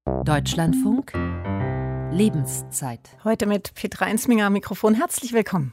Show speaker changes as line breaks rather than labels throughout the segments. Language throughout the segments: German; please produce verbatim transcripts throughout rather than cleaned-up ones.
Deutschlandfunk Lebenszeit.
Heute mit Petra Ensminger am Mikrofon. Herzlich willkommen.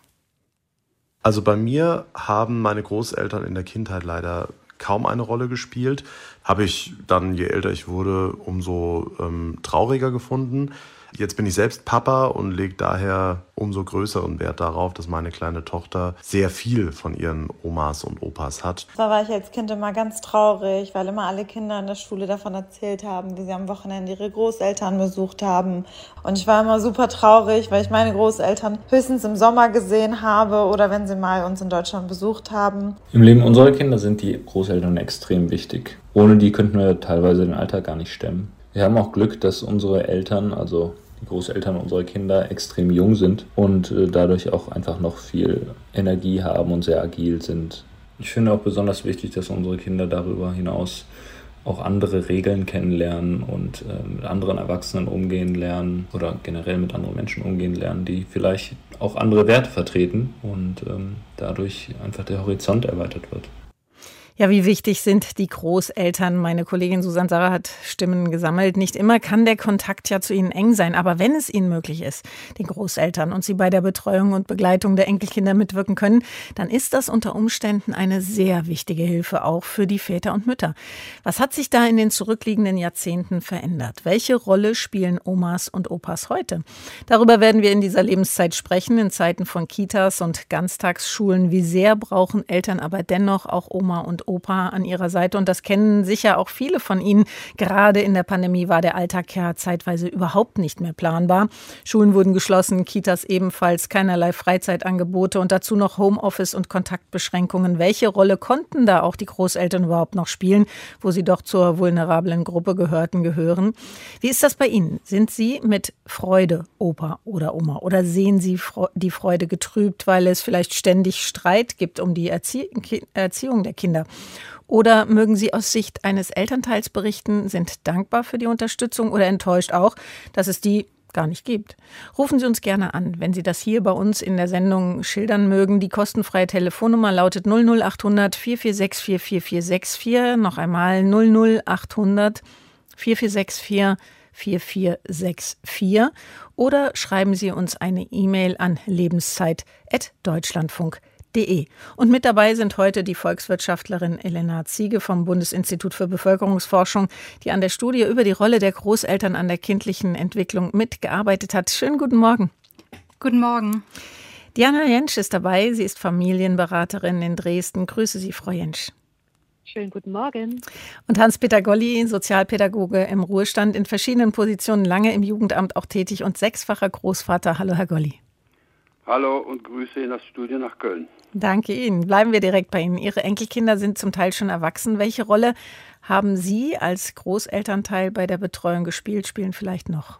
Also bei mir haben meine Großeltern in der Kindheit leider kaum eine Rolle gespielt. Habe ich dann, je älter ich wurde, umso ähm, trauriger gefunden. Jetzt bin ich selbst Papa und lege daher umso größeren Wert darauf, dass meine kleine Tochter sehr viel von ihren Omas und Opas hat.
Da war ich als Kind immer ganz traurig, weil immer alle Kinder in der Schule davon erzählt haben, wie sie am Wochenende ihre Großeltern besucht haben. Und ich war immer super traurig, weil ich meine Großeltern höchstens im Sommer gesehen habe oder wenn sie mal uns in Deutschland besucht haben.
Im Leben unserer Kinder sind die Großeltern extrem wichtig. Ohne die könnten wir teilweise den Alltag gar nicht stemmen. Wir haben auch Glück, dass unsere Eltern, also die Großeltern unserer Kinder, extrem jung sind und äh, dadurch auch einfach noch viel Energie haben und sehr agil sind. Ich finde auch besonders wichtig, dass unsere Kinder darüber hinaus auch andere Regeln kennenlernen und äh, mit anderen Erwachsenen umgehen lernen oder generell mit anderen Menschen umgehen lernen, die vielleicht auch andere Werte vertreten und ähm, dadurch einfach der Horizont erweitert wird.
Ja, wie wichtig sind die Großeltern? Meine Kollegin Susanne Sarah hat Stimmen gesammelt. Nicht immer kann der Kontakt ja zu ihnen eng sein, aber wenn es ihnen möglich ist, den Großeltern, und sie bei der Betreuung und Begleitung der Enkelkinder mitwirken können, dann ist das unter Umständen eine sehr wichtige Hilfe auch für die Väter und Mütter. Was hat sich da in den zurückliegenden Jahrzehnten verändert? Welche Rolle spielen Omas und Opas heute? Darüber werden wir in dieser Lebenszeit sprechen, in Zeiten von Kitas und Ganztagsschulen. Wie sehr brauchen Eltern aber dennoch auch Oma und Opa an ihrer Seite, und das kennen sicher auch viele von Ihnen. Gerade in der Pandemie war der Alltag ja zeitweise überhaupt nicht mehr planbar. Schulen wurden geschlossen, Kitas ebenfalls, keinerlei Freizeitangebote und dazu noch Homeoffice und Kontaktbeschränkungen. Welche Rolle konnten da auch die Großeltern überhaupt noch spielen, wo sie doch zur vulnerablen Gruppe gehörten, gehören? Wie ist das bei Ihnen? Sind Sie mit Freude Opa oder Oma oder sehen Sie die Freude getrübt, weil es vielleicht ständig Streit gibt um die Erzie- Erziehung der Kinder? Oder mögen Sie aus Sicht eines Elternteils berichten, sind dankbar für die Unterstützung oder enttäuscht auch, dass es die gar nicht gibt? Rufen Sie uns gerne an, wenn Sie das hier bei uns in der Sendung schildern mögen. Die kostenfreie Telefonnummer lautet null null achthundert vier vier sechs vier vier vier sechs vier. Noch einmal null null achthundert vier vier sechs vier vier vier sechs vier. Oder schreiben Sie uns eine E-Mail an lebenszeit at deutschlandfunk punkt de. Und mit dabei sind heute die Volkswirtschaftlerin Elena Ziege vom Bundesinstitut für Bevölkerungsforschung, die an der Studie über die Rolle der Großeltern an der kindlichen Entwicklung mitgearbeitet hat. Schönen guten Morgen.
Guten Morgen.
Diana Jentsch ist dabei. Sie ist Familienberaterin in Dresden. Grüße Sie, Frau Jentsch.
Schönen guten Morgen.
Und Hans-Peter Golli, Sozialpädagoge im Ruhestand, in verschiedenen Positionen, lange im Jugendamt auch tätig und sechsfacher Großvater. Hallo, Herr Golli.
Hallo und Grüße in das Studio nach Köln.
Danke Ihnen. Bleiben wir direkt bei Ihnen. Ihre Enkelkinder sind zum Teil schon erwachsen. Welche Rolle haben Sie als Großelternteil bei der Betreuung gespielt, spielen vielleicht noch?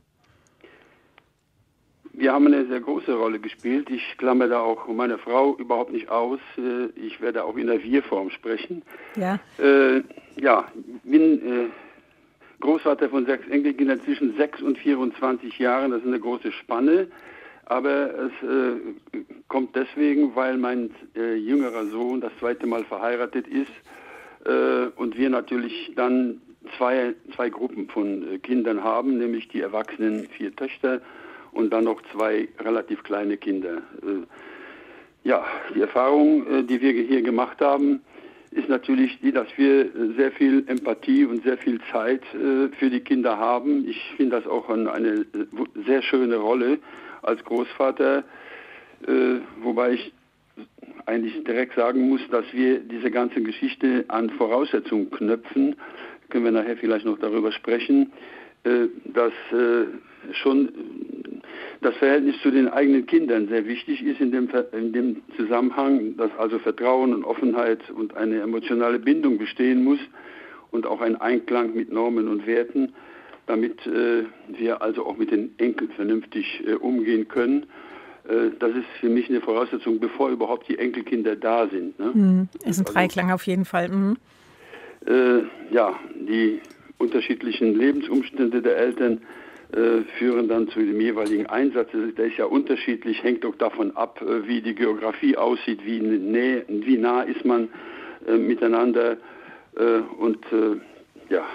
Wir haben eine sehr große Rolle gespielt. Ich klammer da auch meine Frau überhaupt nicht aus. Ich werde auch in der Wir-Form sprechen.
Ja.
Äh, ja, bin äh, Großvater von sechs Enkelkindern zwischen sechs und vierundzwanzig Jahren. Das ist eine große Spanne. Aber es äh, kommt deswegen, weil mein äh, jüngerer Sohn das zweite Mal verheiratet ist äh, und wir natürlich dann zwei, zwei Gruppen von äh, Kindern haben, nämlich die Erwachsenen, vier Töchter und dann noch zwei relativ kleine Kinder. Äh, ja, die Erfahrung, äh, die wir hier gemacht haben, ist natürlich die, dass wir sehr viel Empathie und sehr viel Zeit äh, für die Kinder haben. Ich finde das auch eine, eine sehr schöne Rolle als Großvater, äh, wobei ich eigentlich direkt sagen muss, dass wir diese ganze Geschichte an Voraussetzungen knüpfen, können wir nachher vielleicht noch darüber sprechen, äh, dass äh, schon das Verhältnis zu den eigenen Kindern sehr wichtig ist in dem, in dem Zusammenhang, dass also Vertrauen und Offenheit und eine emotionale Bindung bestehen muss und auch ein Einklang mit Normen und Werten, damit äh, wir also auch mit den Enkeln vernünftig äh, umgehen können. Äh, das ist für mich eine Voraussetzung, bevor überhaupt die Enkelkinder da sind. Ne?
Mhm. Ist ein Dreiklang auf jeden Fall. Mhm.
Äh, ja, die unterschiedlichen Lebensumstände der Eltern äh, führen dann zu dem jeweiligen Einsatz. Der ist ja unterschiedlich, hängt auch davon ab, äh, wie die Geografie aussieht, wie, nähe, wie nah ist man äh, miteinander. Äh, und äh, ja,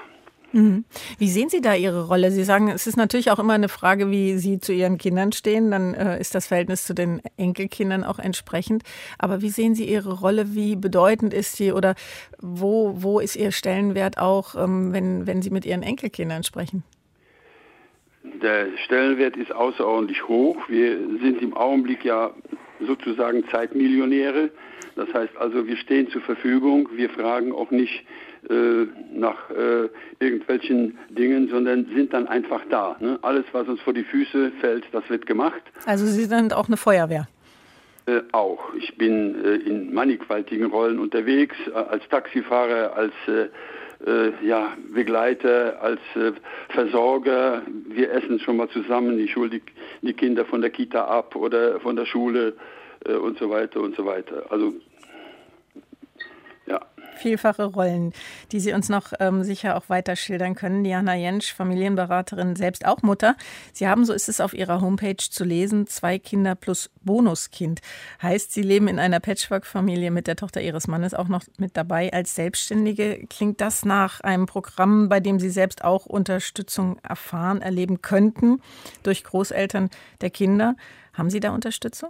Mhm. Wie sehen Sie da Ihre Rolle? Sie sagen, es ist natürlich auch immer eine Frage, wie Sie zu Ihren Kindern stehen. Dann äh, ist das Verhältnis zu den Enkelkindern auch entsprechend. Aber wie sehen Sie Ihre Rolle? Wie bedeutend ist sie? Oder wo, wo ist Ihr Stellenwert auch, ähm, wenn, wenn Sie mit Ihren Enkelkindern sprechen?
Der Stellenwert ist außerordentlich hoch. Wir sind im Augenblick ja sozusagen Zeitmillionäre. Das heißt also, wir stehen zur Verfügung. Wir fragen auch nicht äh, nach äh, irgendwelchen Dingen, sondern sind dann einfach da. Ne? Alles, was uns vor die Füße fällt, das wird gemacht.
Also Sie sind auch eine Feuerwehr?
Äh, auch. Ich bin äh, in mannigfaltigen Rollen unterwegs, äh, als Taxifahrer, als äh, äh, ja, Begleiter, als äh, Versorger. Wir essen schon mal zusammen. Ich hole die, die Kinder von der Kita ab oder von der Schule äh, und so weiter und so weiter. Also, ja.
Vielfache Rollen, die Sie uns noch ähm, sicher auch weiter schildern können. Diana Jentsch, Familienberaterin, selbst auch Mutter. Sie haben, so ist es auf Ihrer Homepage zu lesen, zwei Kinder plus Bonuskind. Heißt, Sie leben in einer Patchwork-Familie mit der Tochter Ihres Mannes auch noch mit dabei als Selbstständige. Klingt das nach einem Programm, bei dem Sie selbst auch Unterstützung erfahren, erleben könnten durch Großeltern der Kinder? Haben Sie da Unterstützung?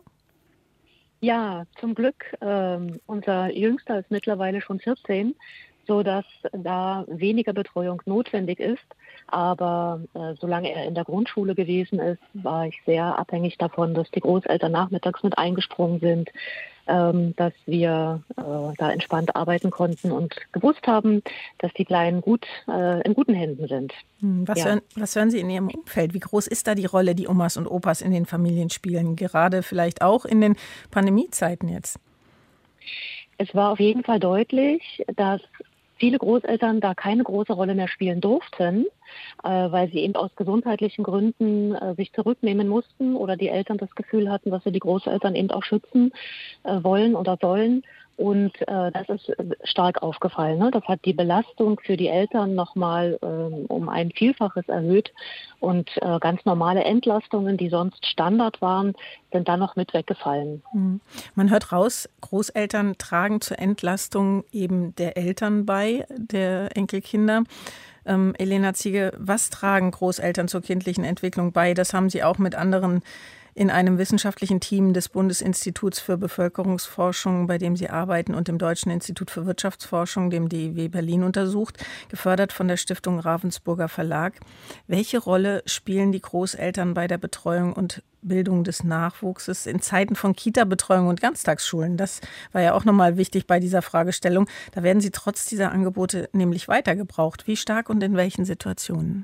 Ja, zum Glück. Ähm, unser Jüngster ist mittlerweile schon vierzehn, sodass da weniger Betreuung notwendig ist. Aber äh, solange er in der Grundschule gewesen ist, war ich sehr abhängig davon, dass die Großeltern nachmittags mit eingesprungen sind, ähm, dass wir äh, da entspannt arbeiten konnten und gewusst haben, dass die Kleinen gut äh, in guten Händen sind.
Was, ja. hören, was hören Sie in Ihrem Umfeld? Wie groß ist da die Rolle, die Omas und Opas in den Familien spielen? Gerade vielleicht auch in den Pandemiezeiten jetzt?
Es war auf jeden Fall deutlich, dass viele Großeltern da keine große Rolle mehr spielen durften, äh, weil sie eben aus gesundheitlichen Gründen äh, sich zurücknehmen mussten oder die Eltern das Gefühl hatten, dass sie die Großeltern eben auch schützen äh, wollen oder sollen. Und äh, das ist stark aufgefallen. Ne? Das hat die Belastung für die Eltern nochmal ähm, um ein Vielfaches erhöht. Und äh, ganz normale Entlastungen, die sonst Standard waren, sind dann noch mit weggefallen.
Mhm. Man hört raus, Großeltern tragen zur Entlastung eben der Eltern bei, der Enkelkinder. Ähm, Elena Ziege, was tragen Großeltern zur kindlichen Entwicklung bei? Das haben Sie auch mit anderen in einem wissenschaftlichen Team des Bundesinstituts für Bevölkerungsforschung, bei dem Sie arbeiten, und dem Deutschen Institut für Wirtschaftsforschung, dem D I W Berlin, untersucht, gefördert von der Stiftung Ravensburger Verlag. Welche Rolle spielen die Großeltern bei der Betreuung und Bildung des Nachwuchses in Zeiten von Kita-Betreuung und Ganztagsschulen? Das war ja auch nochmal wichtig bei dieser Fragestellung. Da werden sie trotz dieser Angebote nämlich weiter gebraucht. Wie stark und in welchen Situationen?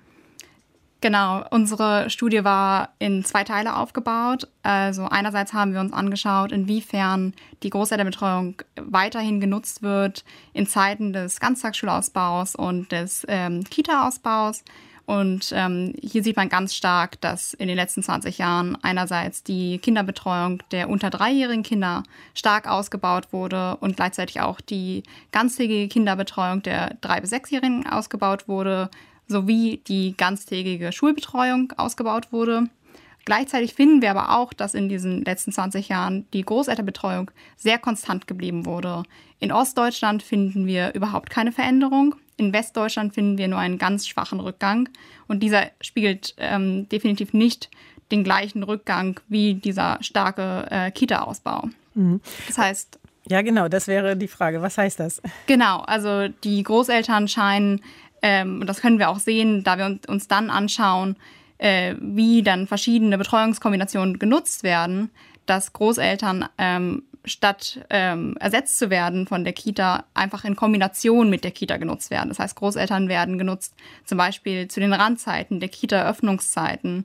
Genau, unsere Studie war in zwei Teile aufgebaut. Also einerseits haben wir uns angeschaut, inwiefern die Großelternbetreuung weiterhin genutzt wird in Zeiten des Ganztagsschulausbaus und des ähm, Kita-Ausbaus. Und ähm, hier sieht man ganz stark, dass in den letzten zwanzig Jahren einerseits die Kinderbetreuung der unter dreijährigen Kinder stark ausgebaut wurde und gleichzeitig auch die ganztägige Kinderbetreuung der drei- bis sechsjährigen ausgebaut wurde, sowie die ganztägige Schulbetreuung ausgebaut wurde. Gleichzeitig finden wir aber auch, dass in diesen letzten zwanzig Jahren die Großelternbetreuung sehr konstant geblieben wurde. In Ostdeutschland finden wir überhaupt keine Veränderung. In Westdeutschland finden wir nur einen ganz schwachen Rückgang. Und dieser spiegelt ähm, definitiv nicht den gleichen Rückgang wie dieser starke äh, Kita-Ausbau. Mhm. Das heißt...
Ja, genau, das wäre die Frage. Was heißt das?
Genau, also die Großeltern scheinen, ähm, und das können wir auch sehen, da wir uns dann anschauen, äh, wie dann verschiedene Betreuungskombinationen genutzt werden, dass Großeltern ähm, statt ähm, ersetzt zu werden von der Kita, einfach in Kombination mit der Kita genutzt werden. Das heißt, Großeltern werden genutzt, zum Beispiel zu den Randzeiten der Kita-Öffnungszeiten,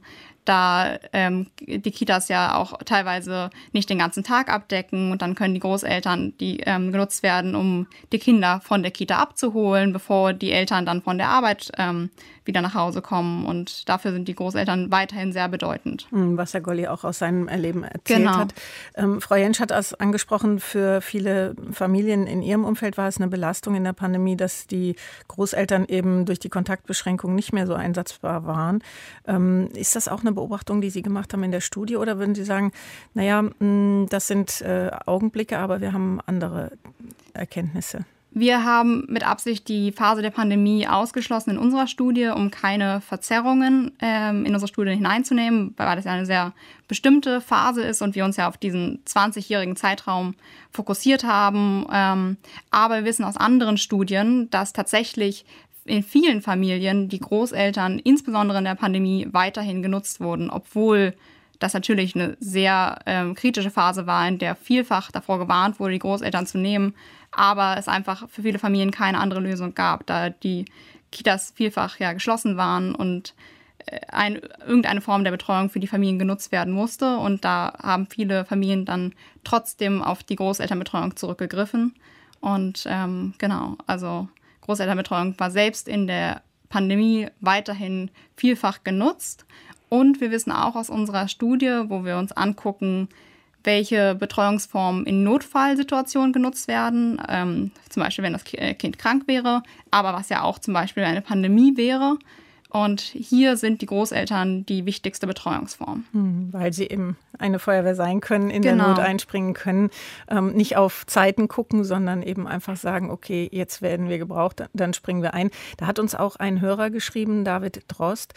da ähm, die Kitas ja auch teilweise nicht den ganzen Tag abdecken, und dann können die Großeltern, die ähm, genutzt werden, um die Kinder von der Kita abzuholen, bevor die Eltern dann von der Arbeit ähm, wieder nach Hause kommen. Und dafür sind die Großeltern weiterhin sehr bedeutend.
Was Herr Golli auch aus seinem Erleben erzählt
genau.
hat. Ähm, Frau Jentsch hat es angesprochen, für viele Familien in ihrem Umfeld war es eine Belastung in der Pandemie, dass die Großeltern eben durch die Kontaktbeschränkung nicht mehr so einsatzbar waren. Ähm, ist das auch eine Beobachtung, die Sie gemacht haben in der Studie, oder würden Sie sagen, naja, das sind äh, Augenblicke, aber wir haben andere Erkenntnisse?
Wir haben mit Absicht die Phase der Pandemie ausgeschlossen in unserer Studie, um keine Verzerrungen ähm, in unsere Studie hineinzunehmen, weil das ja eine sehr bestimmte Phase ist und wir uns ja auf diesen zwanzigjährigen Zeitraum fokussiert haben. Ähm, aber wir wissen aus anderen Studien, dass tatsächlich in vielen Familien die Großeltern, insbesondere in der Pandemie, weiterhin genutzt wurden, obwohl das natürlich eine sehr ähm, kritische Phase war, in der vielfach davor gewarnt wurde, die Großeltern zu nehmen, aber es einfach für viele Familien keine andere Lösung gab, da die Kitas vielfach ja geschlossen waren und äh, ein, irgendeine Form der Betreuung für die Familien genutzt werden musste. Und da haben viele Familien dann trotzdem auf die Großelternbetreuung zurückgegriffen. Und ähm, genau, also Großelternbetreuung war selbst in der Pandemie weiterhin vielfach genutzt. Und wir wissen auch aus unserer Studie, wo wir uns angucken, welche Betreuungsformen in Notfallsituationen genutzt werden, ähm, zum Beispiel, wenn das Kind krank wäre, aber was ja auch zum Beispiel eine Pandemie wäre. Und hier sind die Großeltern die wichtigste Betreuungsform.
Weil sie eben eine Feuerwehr sein können, in
genau.
der Not einspringen können, ähm, nicht auf Zeiten gucken, sondern eben einfach sagen, okay, jetzt werden wir gebraucht, dann springen wir ein. Da hat uns auch ein Hörer geschrieben, David Drost,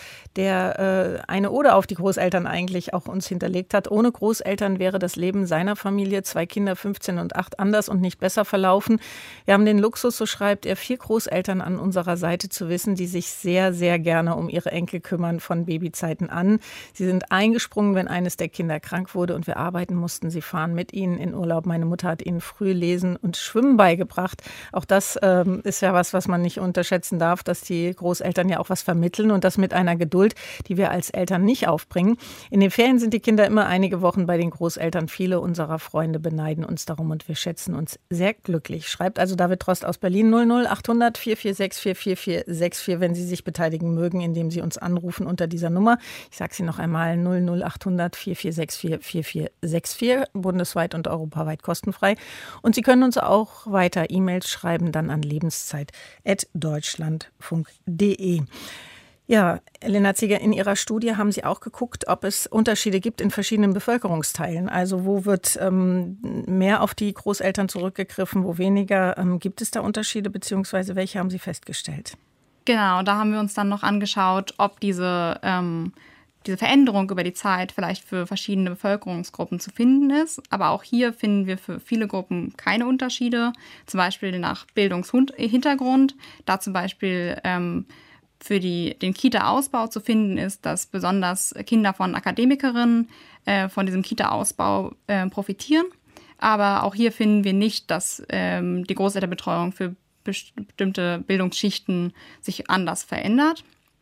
der äh, eine Ode auf die Großeltern eigentlich auch uns hinterlegt hat. Ohne Großeltern wäre das Leben seiner Familie, zwei Kinder, fünfzehn und acht, anders und nicht besser verlaufen. Wir haben den Luxus, so schreibt er, vier Großeltern an unserer Seite zu wissen, die sich sehr, sehr gerne um ihre Enkel kümmern von Babyzeiten an. Sie sind eingesprungen, wenn eines der Kinder krank wurde und wir arbeiten mussten. Sie fahren mit ihnen in Urlaub. Meine Mutter hat ihnen früh Lesen und Schwimmen beigebracht. Auch das ähm, ist ja was, was man nicht unterschätzen darf, dass die Großeltern ja auch was vermitteln und das mit einer Geduld, die wir als Eltern nicht aufbringen. In den Ferien sind die Kinder immer einige Wochen bei den Großeltern. Viele unserer Freunde beneiden uns darum und wir schätzen uns sehr glücklich. Schreibt also David Drost aus Berlin null null achthundert vier vier sechs vier vier vier sechs vier, wenn Sie sich beteiligen mögen, indem Sie uns anrufen unter dieser Nummer. Ich sage sie noch einmal, null null achthundert vier vier sechs vier vier vier sechs vier, bundesweit und europaweit kostenfrei. Und Sie können uns auch weiter E-Mails schreiben, dann an lebenszeit at deutschlandfunk punkt de. Ja, Elena Zieger, in Ihrer Studie haben Sie auch geguckt, ob es Unterschiede gibt in verschiedenen Bevölkerungsteilen. Also wo wird ähm, mehr auf die Großeltern zurückgegriffen, wo weniger? Ähm, gibt es da Unterschiede, beziehungsweise welche haben Sie festgestellt?
Genau, da haben wir uns dann noch angeschaut, ob diese, ähm, diese Veränderung über die Zeit vielleicht für verschiedene Bevölkerungsgruppen zu finden ist. Aber auch hier finden wir für viele Gruppen keine Unterschiede, zum Beispiel nach Bildungshintergrund. Da zum Beispiel ähm, für die, den Kita-Ausbau zu finden ist, dass besonders Kinder von Akademikerinnen äh, von diesem Kita-Ausbau äh, profitieren. Aber auch hier finden wir nicht, dass ähm, die Großelternbetreuung für bestimmte Bildungsschichten sich anders verändert.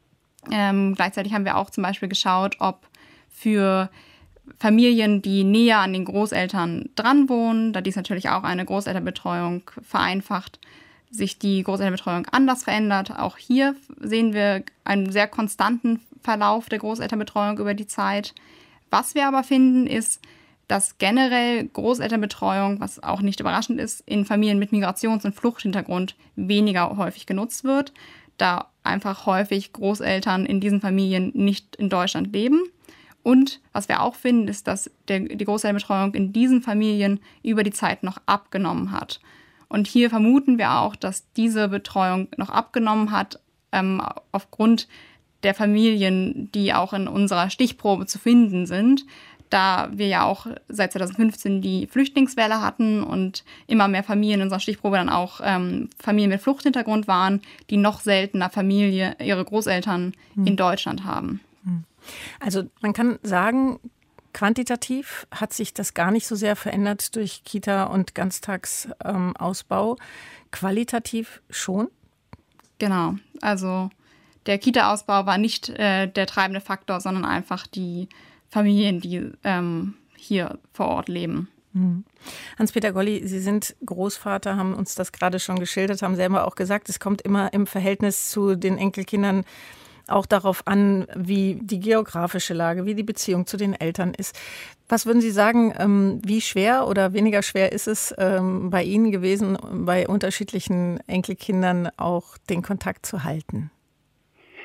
Ähm, gleichzeitig haben wir auch zum Beispiel geschaut, ob für Familien, die näher an den Großeltern dran wohnen, da dies natürlich auch eine Großelternbetreuung vereinfacht, sich die Großelternbetreuung anders verändert. Auch hier sehen wir einen sehr konstanten Verlauf der Großelternbetreuung über die Zeit. Was wir aber finden, ist, dass generell Großelternbetreuung, was auch nicht überraschend ist, in Familien mit Migrations- und Fluchthintergrund weniger häufig genutzt wird, da einfach häufig Großeltern in diesen Familien nicht in Deutschland leben. Und was wir auch finden, ist, dass der, die Großelternbetreuung in diesen Familien über die Zeit noch abgenommen hat. Und hier vermuten wir auch, dass diese Betreuung noch abgenommen hat, ähm, aufgrund der Familien, die auch in unserer Stichprobe zu finden sind, da wir ja auch seit zweitausendfünfzehn die Flüchtlingswelle hatten und immer mehr Familien in unserer Stichprobe dann auch ähm, Familien mit Fluchthintergrund waren, die noch seltener Familie, ihre Großeltern hm. in Deutschland haben.
Also man kann sagen, quantitativ hat sich das gar nicht so sehr verändert durch Kita- und Ganztagsausbau. Ähm, Qualitativ schon?
Genau, also der Kita-Ausbau war nicht äh, der treibende Faktor, sondern einfach die Familien, die ähm, hier vor Ort leben.
Hans-Peter Golli, Sie sind Großvater, haben uns das gerade schon geschildert, haben selber auch gesagt, es kommt immer im Verhältnis zu den Enkelkindern auch darauf an, wie die geografische Lage, wie die Beziehung zu den Eltern ist. Was würden Sie sagen, wie schwer oder weniger schwer ist es bei Ihnen gewesen, bei unterschiedlichen Enkelkindern auch den Kontakt zu halten?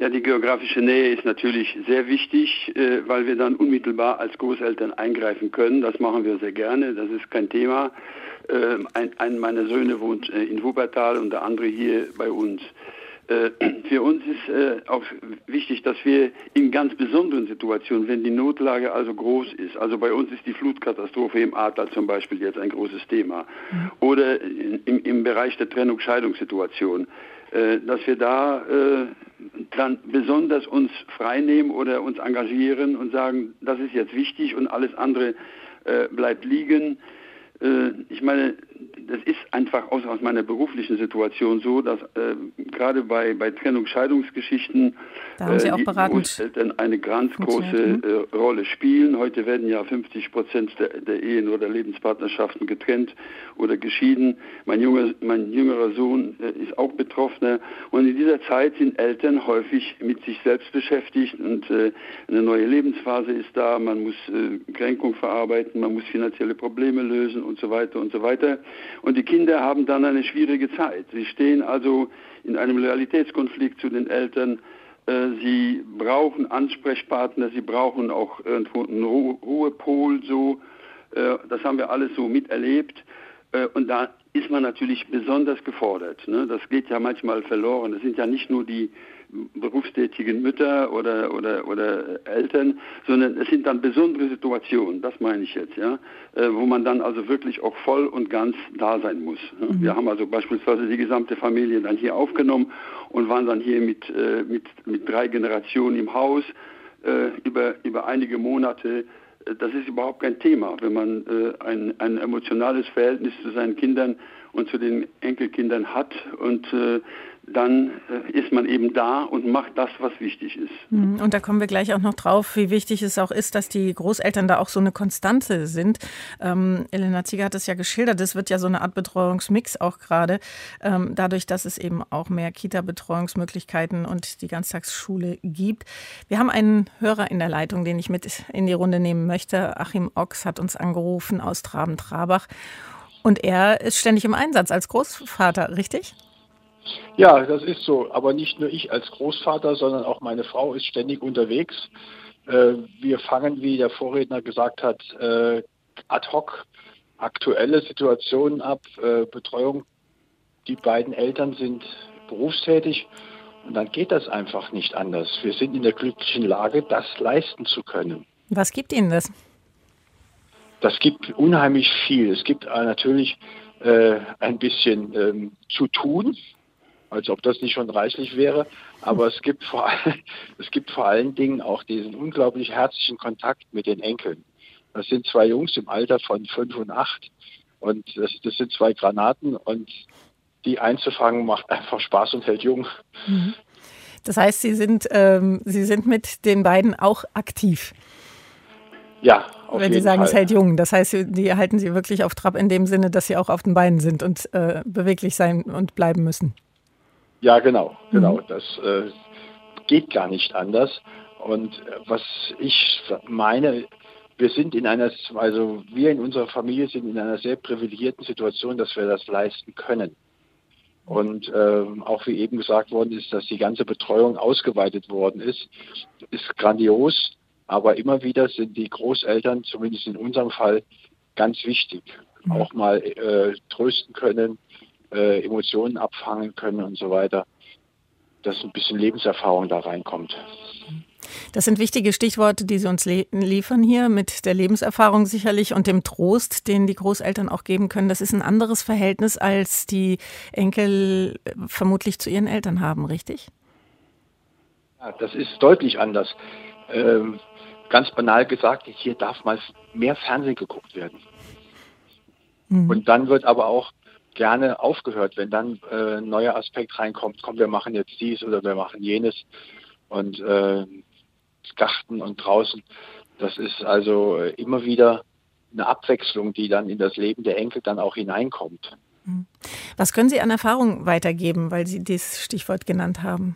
Ja, die geografische Nähe ist natürlich sehr wichtig, äh, weil wir dann unmittelbar als Großeltern eingreifen können. Das machen wir sehr gerne, das ist kein Thema. Äh, ein, ein meiner Söhne wohnt äh, in Wuppertal und der andere hier bei uns. Äh, für uns ist äh, auch wichtig, dass wir in ganz besonderen Situationen, wenn die Notlage also groß ist, also bei uns ist die Flutkatastrophe im Ahrtal zum Beispiel jetzt ein großes Thema, oder im, im Bereich der Trennung-Scheidungssituation, äh, dass wir da äh, dann besonders uns freinehmen oder uns engagieren und sagen, das ist jetzt wichtig und alles andere äh, bleibt liegen. Äh, ich meine, das ist einfach aus, aus meiner beruflichen Situation so, dass äh, gerade bei, bei Trennungs-Scheidungsgeschichten
da haben Sie
äh,
auch
die
beratend
Großeltern eine ganz große äh, Rolle spielen. Heute werden ja fünfzig Prozent der, der Ehen oder Lebenspartnerschaften getrennt oder geschieden. Mein, junger, mein jüngerer Sohn äh, ist auch Betroffener. Und in dieser Zeit sind Eltern häufig mit sich selbst beschäftigt und äh, eine neue Lebensphase ist da. Man muss äh, Kränkung verarbeiten, man muss finanzielle Probleme lösen und so weiter und so weiter. Und die Kinder haben dann eine schwierige Zeit. Sie stehen also in einem Loyalitätskonflikt zu den Eltern. Sie brauchen Ansprechpartner, sie brauchen auch irgendwo einen Ruhepol. So. Das haben wir alles so miterlebt. Und da ist man natürlich besonders gefordert. Das geht ja manchmal verloren. Das sind ja nicht nur die berufstätigen Mütter oder, oder, oder Eltern, sondern es sind dann besondere Situationen, das meine ich jetzt, ja, wo man dann also wirklich auch voll und ganz da sein muss. Mhm. Wir haben also beispielsweise die gesamte Familie dann hier aufgenommen und waren dann hier mit, mit, mit drei Generationen im Haus über, über einige Monate. Das ist überhaupt kein Thema, wenn man ein, ein emotionales Verhältnis zu seinen Kindern und zu den Enkelkindern hat und äh, dann äh, ist man eben da und macht das, was wichtig ist.
Und da kommen wir gleich auch noch drauf, wie wichtig es auch ist, dass die Großeltern da auch so eine Konstante sind. Ähm, Elena Zieger hat es ja geschildert, es wird ja so eine Art Betreuungsmix auch gerade, ähm, dadurch, dass es eben auch mehr Kita-Betreuungsmöglichkeiten und die Ganztagsschule gibt. Wir haben einen Hörer in der Leitung, den ich mit in die Runde nehmen möchte. Achim Ochs hat uns angerufen aus Traben-Trabach. Und er ist ständig im Einsatz als Großvater, richtig?
Ja, das ist so. Aber nicht nur ich als Großvater, sondern auch meine Frau ist ständig unterwegs. Wir fangen, wie der Vorredner gesagt hat, ad hoc aktuelle Situationen ab, Betreuung. Die beiden Eltern sind berufstätig und dann geht das einfach nicht anders. Wir sind in der glücklichen Lage, das leisten zu können.
Was gibt Ihnen das?
Das gibt unheimlich viel. Es gibt natürlich äh, ein bisschen ähm, zu tun, als ob das nicht schon reichlich wäre. Aber es gibt, vor, es gibt vor allen Dingen auch diesen unglaublich herzlichen Kontakt mit den Enkeln. Das sind zwei Jungs im Alter von fünf und acht. Und das, das sind zwei Granaten. Und die einzufangen macht einfach Spaß und hält jung.
Das heißt, Sie sind, ähm, Sie sind mit den beiden auch aktiv?
Ja, auf
Wenn
jeden
Sie sagen,
Fall.
es hält jung. Das heißt, die halten Sie wirklich auf Trab in dem Sinne, dass Sie auch auf den Beinen sind und äh, beweglich sein und bleiben müssen.
Ja, genau, genau.
Mhm.
Das äh, geht gar nicht anders. Und äh, was ich meine, wir sind in einer, also wir in unserer Familie sind in einer sehr privilegierten Situation, dass wir das leisten können. Und äh, auch wie eben gesagt worden ist, dass die ganze Betreuung ausgeweitet worden ist, ist grandios. Aber immer wieder sind die Großeltern, zumindest in unserem Fall, ganz wichtig. Mhm. Auch mal äh, trösten können, äh, Emotionen abfangen können und so weiter, dass ein bisschen Lebenserfahrung da reinkommt.
Das sind wichtige Stichworte, die Sie uns le- liefern hier, mit der Lebenserfahrung sicherlich und dem Trost, den die Großeltern auch geben können. Das ist ein anderes Verhältnis, als die Enkel vermutlich zu ihren Eltern haben, richtig?
Ja, das ist deutlich anders. Ähm, ganz banal gesagt, hier darf mal mehr Fernsehen geguckt werden. Mhm. Und dann wird aber auch gerne aufgehört, wenn dann äh, ein neuer Aspekt reinkommt, komm, wir machen jetzt dies oder wir machen jenes und äh, Garten und draußen. Das ist also äh, immer wieder eine Abwechslung, die dann in das Leben der Enkel dann auch hineinkommt.
Was können Sie an Erfahrung weitergeben, weil Sie dieses Stichwort genannt haben?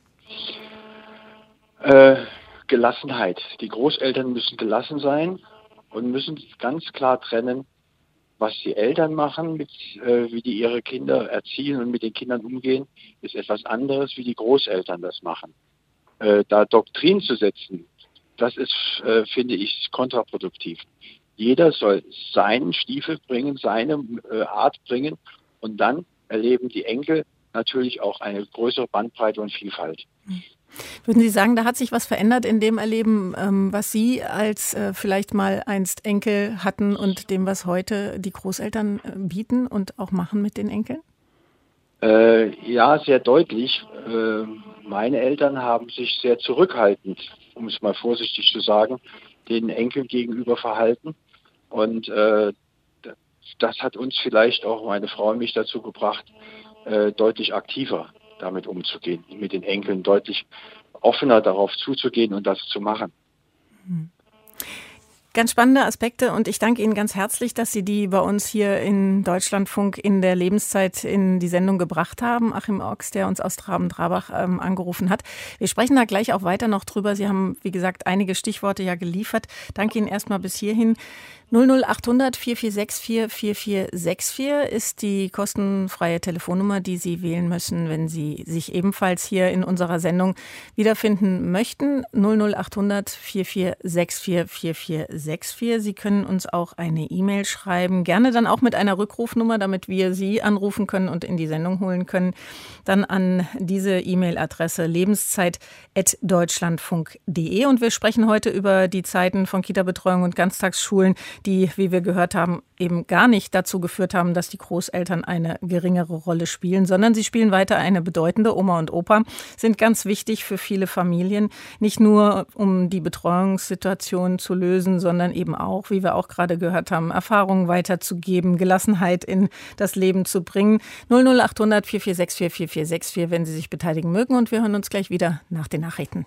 Äh, Gelassenheit. Die Großeltern müssen gelassen sein und müssen ganz klar trennen, was die Eltern machen, mit, äh, wie die ihre Kinder erziehen und mit den Kindern umgehen, ist etwas anderes, wie die Großeltern das machen. äh, da Doktrin zu setzen, das ist, äh, finde ich, kontraproduktiv. Jeder soll seinen Stiefel bringen, seine äh, Art bringen und dann erleben die Enkel natürlich auch eine größere Bandbreite und Vielfalt.
Würden Sie sagen, da hat sich was verändert in dem Erleben, ähm, was Sie als äh, vielleicht mal einst Enkel hatten und dem, was heute die Großeltern äh, bieten und auch machen mit den Enkeln?
Äh, ja, sehr deutlich. Äh, meine Eltern haben sich sehr zurückhaltend, um es mal vorsichtig zu sagen, den Enkeln gegenüber verhalten. Und äh, das hat uns vielleicht auch, meine Frau und mich, dazu gebracht, äh, deutlich aktiver damit umzugehen, mit den Enkeln deutlich offener darauf zuzugehen und das zu machen.
Ganz spannende Aspekte und ich danke Ihnen ganz herzlich, dass Sie die bei uns hier in Deutschlandfunk in der Lebenszeit in die Sendung gebracht haben. Achim Ochs, der uns aus Traben-Trabach ähm, angerufen hat. Wir sprechen da gleich auch weiter noch drüber. Sie haben, wie gesagt, einige Stichworte ja geliefert. Danke Ihnen erstmal bis hierhin. null null achthundert vier vier sechs vier vier vier sechs vier ist die kostenfreie Telefonnummer, die Sie wählen müssen, wenn Sie sich ebenfalls hier in unserer Sendung wiederfinden möchten. null null achthundert vier vier sechs vier vier vier sechs vier. Sie können uns auch eine E-Mail schreiben, gerne dann auch mit einer Rückrufnummer, damit wir Sie anrufen können und in die Sendung holen können. Dann an diese E-Mail-Adresse lebenszeit at deutschlandfunk punkt de. Und wir sprechen heute über die Zeiten von Kita-Betreuung und Ganztagsschulen, die, wie wir gehört haben, eben gar nicht dazu geführt haben, dass die Großeltern eine geringere Rolle spielen, sondern sie spielen weiter eine bedeutende. Oma und Opa sind ganz wichtig für viele Familien, nicht nur um die Betreuungssituation zu lösen, sondern eben auch, wie wir auch gerade gehört haben, Erfahrungen weiterzugeben, Gelassenheit in das Leben zu bringen. null null achthundert vier vier sechs vier vier vier sechs vier, wenn Sie sich beteiligen mögen. Und wir hören uns gleich wieder nach den Nachrichten.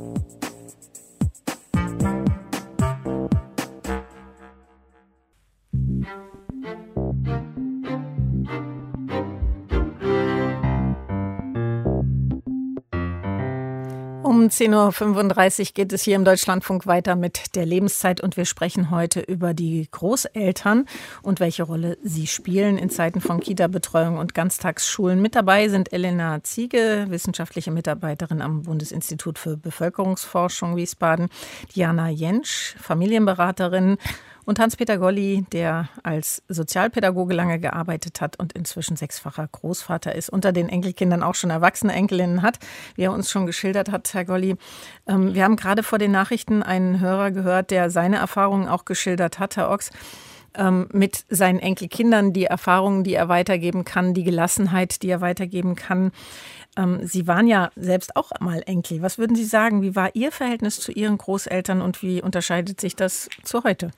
Um zehn Uhr fünfunddreißig geht es hier im Deutschlandfunk weiter mit der Lebenszeit und wir sprechen heute über die Großeltern und welche Rolle sie spielen in Zeiten von Kita-Betreuung und Ganztagsschulen. Mit dabei sind Elena Ziege, wissenschaftliche Mitarbeiterin am Bundesinstitut für Bevölkerungsforschung Wiesbaden, Diana Jentsch, Familienberaterin, und Hans-Peter Golli, der als Sozialpädagoge lange gearbeitet hat und inzwischen sechsfacher Großvater ist, unter den Enkelkindern auch schon erwachsene Enkelinnen hat, wie er uns schon geschildert hat, Herr Golli. Ähm, wir haben gerade vor den Nachrichten einen Hörer gehört, der seine Erfahrungen auch geschildert hat, Herr Ochs, ähm, mit seinen Enkelkindern, die Erfahrungen, die er weitergeben kann, die Gelassenheit, die er weitergeben kann. Ähm, Sie waren ja selbst auch mal Enkel. Was würden Sie sagen, wie war Ihr Verhältnis zu Ihren Großeltern und wie unterscheidet sich das zu heute?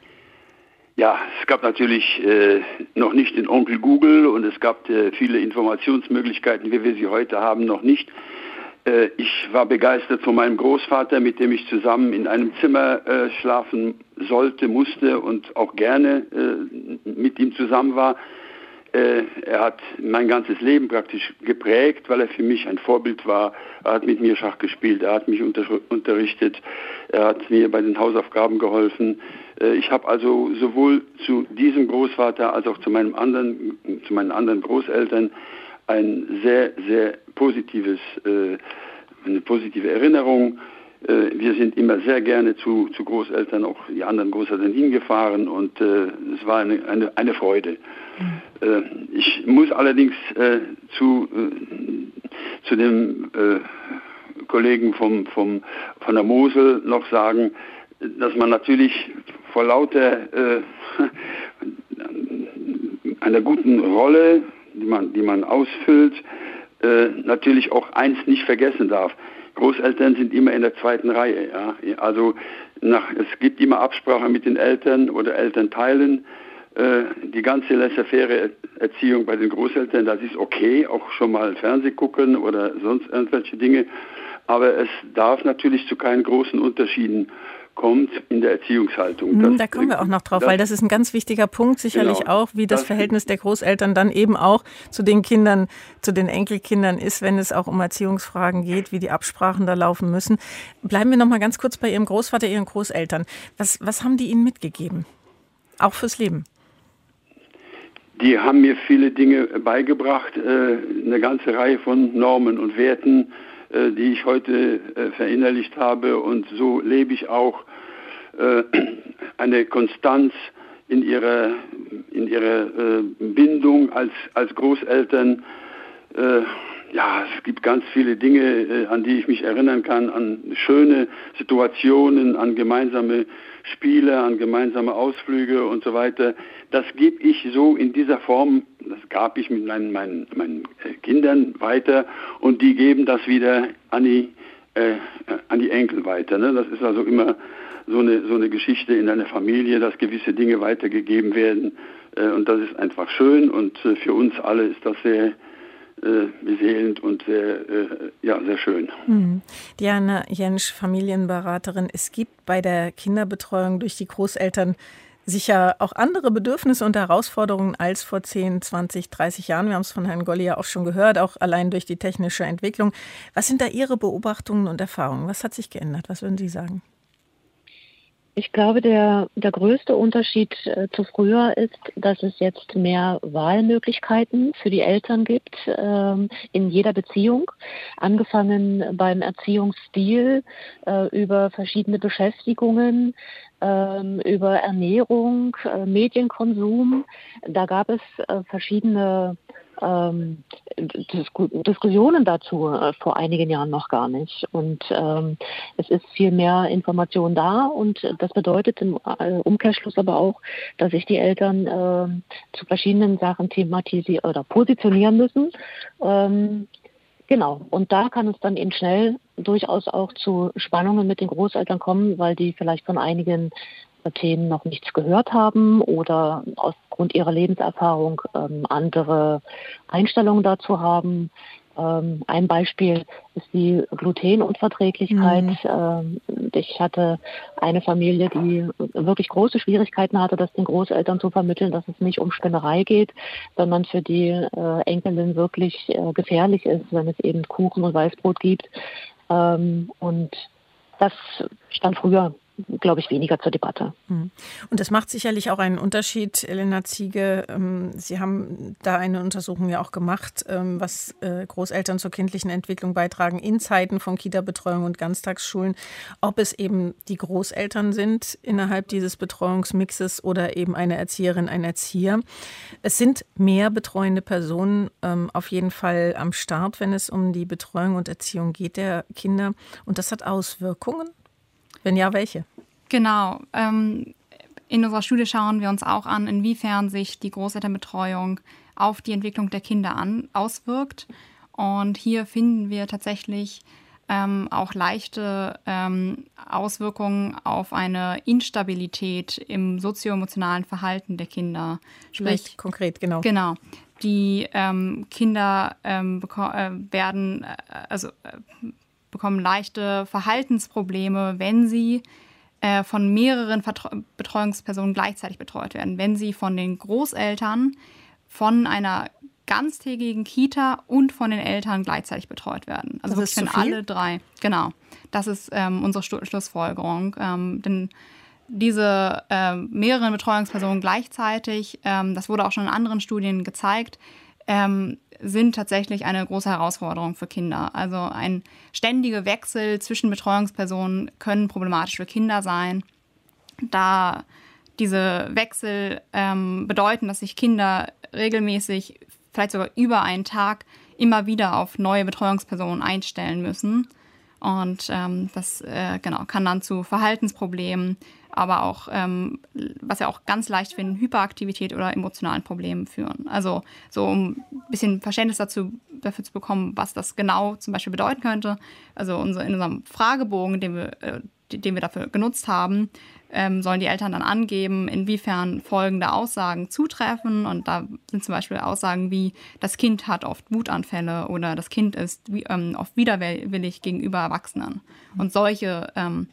Ja, es gab natürlich äh, noch nicht den Onkel Google und es gab äh, viele Informationsmöglichkeiten, wie wir sie heute haben, noch nicht. Äh, ich war begeistert von meinem Großvater, mit dem ich zusammen in einem Zimmer äh, schlafen sollte, musste und auch gerne äh, mit ihm zusammen war. Äh, er hat mein ganzes Leben praktisch geprägt, weil er für mich ein Vorbild war. Er hat mit mir Schach gespielt, er hat mich unter, unterrichtet, er hat mir bei den Hausaufgaben geholfen. Äh, ich habe also sowohl zu diesem Großvater als auch zu meinem anderen, zu meinen anderen Großeltern ein sehr, sehr positives, äh, eine positive Erinnerung. Äh, wir sind immer sehr gerne zu, zu Großeltern, auch die anderen Großeltern hingefahren und äh, es war eine, eine, eine Freude. Äh, ich muss allerdings äh, zu, äh, zu dem äh, Kollegen vom, vom, von der Mosel noch sagen, dass man natürlich vor lauter äh, einer guten Rolle, die man, die man ausfüllt, äh, natürlich auch eins nicht vergessen darf. Großeltern sind immer in der zweiten Reihe. Ja? Also nach, es gibt immer Absprache mit den Eltern oder Elternteilen. Äh, die ganze laissez-faire Erziehung bei den Großeltern, das ist okay, auch schon mal Fernseh gucken oder sonst irgendwelche Dinge. Aber es darf natürlich zu keinen großen Unterschieden kommt in der Erziehungshaltung. Das,
da kommen wir auch noch drauf, das, weil das ist ein ganz wichtiger Punkt, sicherlich genau, auch, wie das, das Verhältnis der Großeltern dann eben auch zu den Kindern, zu den Enkelkindern ist, wenn es auch um Erziehungsfragen geht, wie die Absprachen da laufen müssen. Bleiben wir noch mal ganz kurz bei Ihrem Großvater, Ihren Großeltern. Was, was haben die Ihnen mitgegeben? Auch fürs Leben?
Die haben mir viele Dinge beigebracht, eine ganze Reihe von Normen und Werten, äh, die ich heute äh, verinnerlicht habe. Und so lebe ich auch äh, eine Konstanz in ihrer, in ihrer äh, Bindung als, als Großeltern. Äh, ja, es gibt ganz viele Dinge, äh, an die ich mich erinnern kann, an schöne Situationen, an gemeinsame Spiele, an gemeinsame Ausflüge und so weiter. Das gebe ich so in dieser Form, das gab ich mit meinen, meinen, meinen Kindern weiter und die geben das wieder an die, äh, an die Enkel weiter. Ne? Das ist also immer so eine, so eine Geschichte in einer Familie, dass gewisse Dinge weitergegeben werden äh, und das ist einfach schön und äh, für uns alle ist das sehr beseelend und sehr, äh, ja, sehr schön.
Mhm. Diana Jentsch, Familienberaterin. Es gibt bei der Kinderbetreuung durch die Großeltern sicher auch andere Bedürfnisse und Herausforderungen als vor zehn, zwanzig, dreißig Jahren. Wir haben es von Herrn Golli ja auch schon gehört, auch allein durch die technische Entwicklung. Was sind da Ihre Beobachtungen und Erfahrungen? Was hat sich geändert? Was würden Sie sagen?
Ich glaube, der, der größte Unterschied äh, zu früher ist, dass es jetzt mehr Wahlmöglichkeiten für die Eltern gibt ähm, in jeder Beziehung, angefangen beim Erziehungsstil, äh, über verschiedene Beschäftigungen, ähm, über Ernährung, äh, Medienkonsum. Da gab es äh, verschiedene Ähm, Disku- Diskussionen dazu äh, vor einigen Jahren noch gar nicht. Und ähm, es ist viel mehr Information da und das bedeutet im äh, Umkehrschluss aber auch, dass sich die Eltern äh, zu verschiedenen Sachen thematisieren oder positionieren müssen. Ähm, genau. Und da kann es dann eben schnell durchaus auch zu Spannungen mit den Großeltern kommen, weil die vielleicht von einigen Themen noch nichts gehört haben oder aufgrund ihrer Lebenserfahrung ähm, andere Einstellungen dazu haben. Ähm, ein Beispiel ist die Glutenunverträglichkeit. Mhm. Ähm, ich hatte eine Familie, die wirklich große Schwierigkeiten hatte, das den Großeltern zu vermitteln, dass es nicht um Spinnerei geht, sondern für die äh, Enkelin wirklich äh, gefährlich ist, wenn es eben Kuchen und Weißbrot gibt. Ähm, und das stand früher, glaube ich, weniger zur Debatte.
Und das macht sicherlich auch einen Unterschied, Elena Ziege. Sie haben da eine Untersuchung ja auch gemacht, was Großeltern zur kindlichen Entwicklung beitragen in Zeiten von Kita-Betreuung und Ganztagsschulen. Ob es eben die Großeltern sind innerhalb dieses Betreuungsmixes oder eben eine Erzieherin, ein Erzieher. Es sind mehr betreuende Personen auf jeden Fall am Start, wenn es um die Betreuung und Erziehung geht der Kinder. Und das hat Auswirkungen? Wenn ja, welche?
Genau. Ähm, in unserer Studie schauen wir uns auch an, inwiefern sich die Großelternbetreuung auf die Entwicklung der Kinder an, auswirkt. Und hier finden wir tatsächlich ähm, auch leichte ähm, Auswirkungen auf eine Instabilität im sozioemotionalen Verhalten der Kinder.
Sprich, Vielleicht konkret, genau.
Genau. Die ähm, Kinder ähm, beko- äh, werden, äh, also äh, bekommen leichte Verhaltensprobleme, wenn sie äh, von mehreren Vertre- Betreuungspersonen gleichzeitig betreut werden. Wenn sie von den Großeltern, von einer ganztägigen Kita und von den Eltern gleichzeitig betreut werden. Also
das
wirklich von alle drei. Genau. Das ist ähm, unsere Stu- Schlussfolgerung. Ähm, denn diese äh, mehreren Betreuungspersonen gleichzeitig, ähm, das wurde auch schon in anderen Studien gezeigt, ähm, sind tatsächlich eine große Herausforderung für Kinder. Also ein ständiger Wechsel zwischen Betreuungspersonen können problematisch für Kinder sein, da diese Wechsel ähm, bedeuten, dass sich Kinder regelmäßig, vielleicht sogar über einen Tag, immer wieder auf neue Betreuungspersonen einstellen müssen. Und ähm, das äh, genau, kann dann zu Verhaltensproblemen, aber auch, ähm, was wir auch ganz leicht finden, Hyperaktivität oder emotionalen Problemen führen. Also so um ein bisschen Verständnis dazu, dafür zu bekommen, was das genau zum Beispiel bedeuten könnte. Also unsere, in unserem Fragebogen, den wir, äh, den wir dafür genutzt haben, ähm, sollen die Eltern dann angeben, inwiefern folgende Aussagen zutreffen. Und da sind zum Beispiel Aussagen wie, das Kind hat oft Wutanfälle oder das Kind ist wie, ähm, oft widerwillig gegenüber Erwachsenen. Und solche ähm,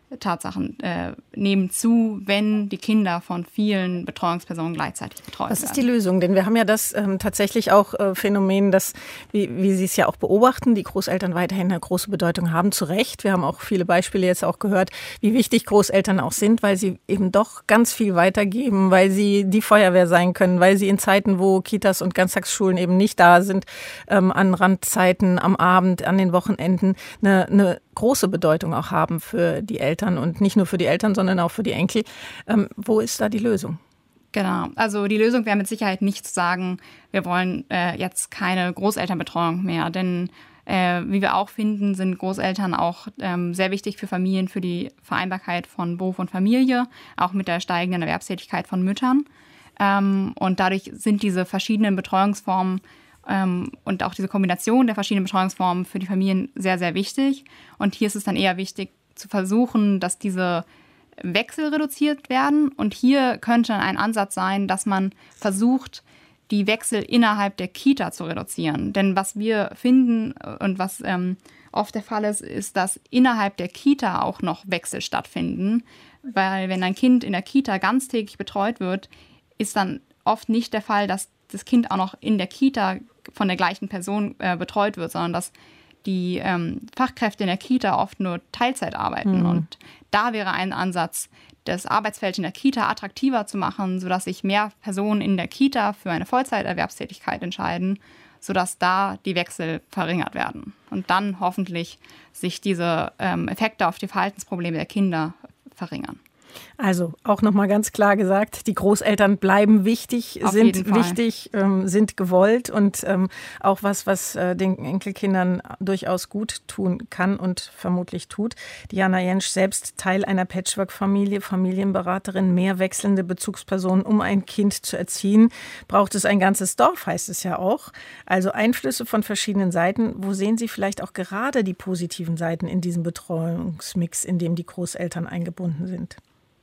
Tatsachen äh, nehmen zu, wenn die Kinder von vielen Betreuungspersonen gleichzeitig betreut werden.
Was ist die Lösung? Denn wir haben ja das ähm, tatsächlich auch äh, Phänomen, dass, wie, wie Sie es ja auch beobachten, die Großeltern weiterhin eine große Bedeutung haben, zu Recht. Wir haben auch viele Beispiele jetzt auch gehört, wie wichtig Großeltern auch sind, weil sie eben doch ganz viel weitergeben, weil sie die Feuerwehr sein können, weil sie in Zeiten, wo Kitas und Ganztagsschulen eben nicht da sind, ähm, an Randzeiten, am Abend, an den Wochenenden, eine, eine große Bedeutung auch haben für die Eltern und nicht nur für die Eltern, sondern auch für die Enkel. Ähm, wo ist da die Lösung?
Genau, also die Lösung wäre mit Sicherheit nicht zu sagen, wir wollen äh, jetzt keine Großelternbetreuung mehr, denn äh, wie wir auch finden, sind Großeltern auch ähm, sehr wichtig für Familien, für die Vereinbarkeit von Beruf und Familie, auch mit der steigenden Erwerbstätigkeit von Müttern. Ähm, und dadurch sind diese verschiedenen Betreuungsformen ähm, und auch diese Kombination der verschiedenen Betreuungsformen für die Familien sehr, sehr wichtig. Und hier ist es dann eher wichtig zu versuchen, dass diese Wechsel reduziert werden. Und hier könnte ein Ansatz sein, dass man versucht, die Wechsel innerhalb der Kita zu reduzieren. Denn was wir finden und was ähm, oft der Fall ist, ist, dass innerhalb der Kita auch noch Wechsel stattfinden. Weil wenn ein Kind in der Kita ganztägig betreut wird, ist dann oft nicht der Fall, dass das Kind auch noch in der Kita von der gleichen Person äh, betreut wird, sondern dass die ähm, Fachkräfte in der Kita oft nur Teilzeit arbeiten. Mhm. Und da wäre ein Ansatz, das Arbeitsfeld in der Kita attraktiver zu machen, sodass sich mehr Personen in der Kita für eine Vollzeiterwerbstätigkeit entscheiden, sodass da die Wechsel verringert werden. Und dann hoffentlich sich diese ähm, Effekte auf die Verhaltensprobleme der Kinder verringern.
Also auch nochmal ganz klar gesagt, die Großeltern bleiben wichtig,
Auf
sind wichtig, ähm, sind gewollt und ähm, auch was, was äh, den Enkelkindern durchaus gut tun kann und vermutlich tut. Diana Jentsch, selbst Teil einer Patchwork-Familie, Familienberaterin, mehr wechselnde Bezugspersonen, um ein Kind zu erziehen, braucht es ein ganzes Dorf, heißt es ja auch. Also Einflüsse von verschiedenen Seiten. Wo sehen Sie vielleicht auch gerade die positiven Seiten in diesem Betreuungsmix, in dem die Großeltern eingebunden sind?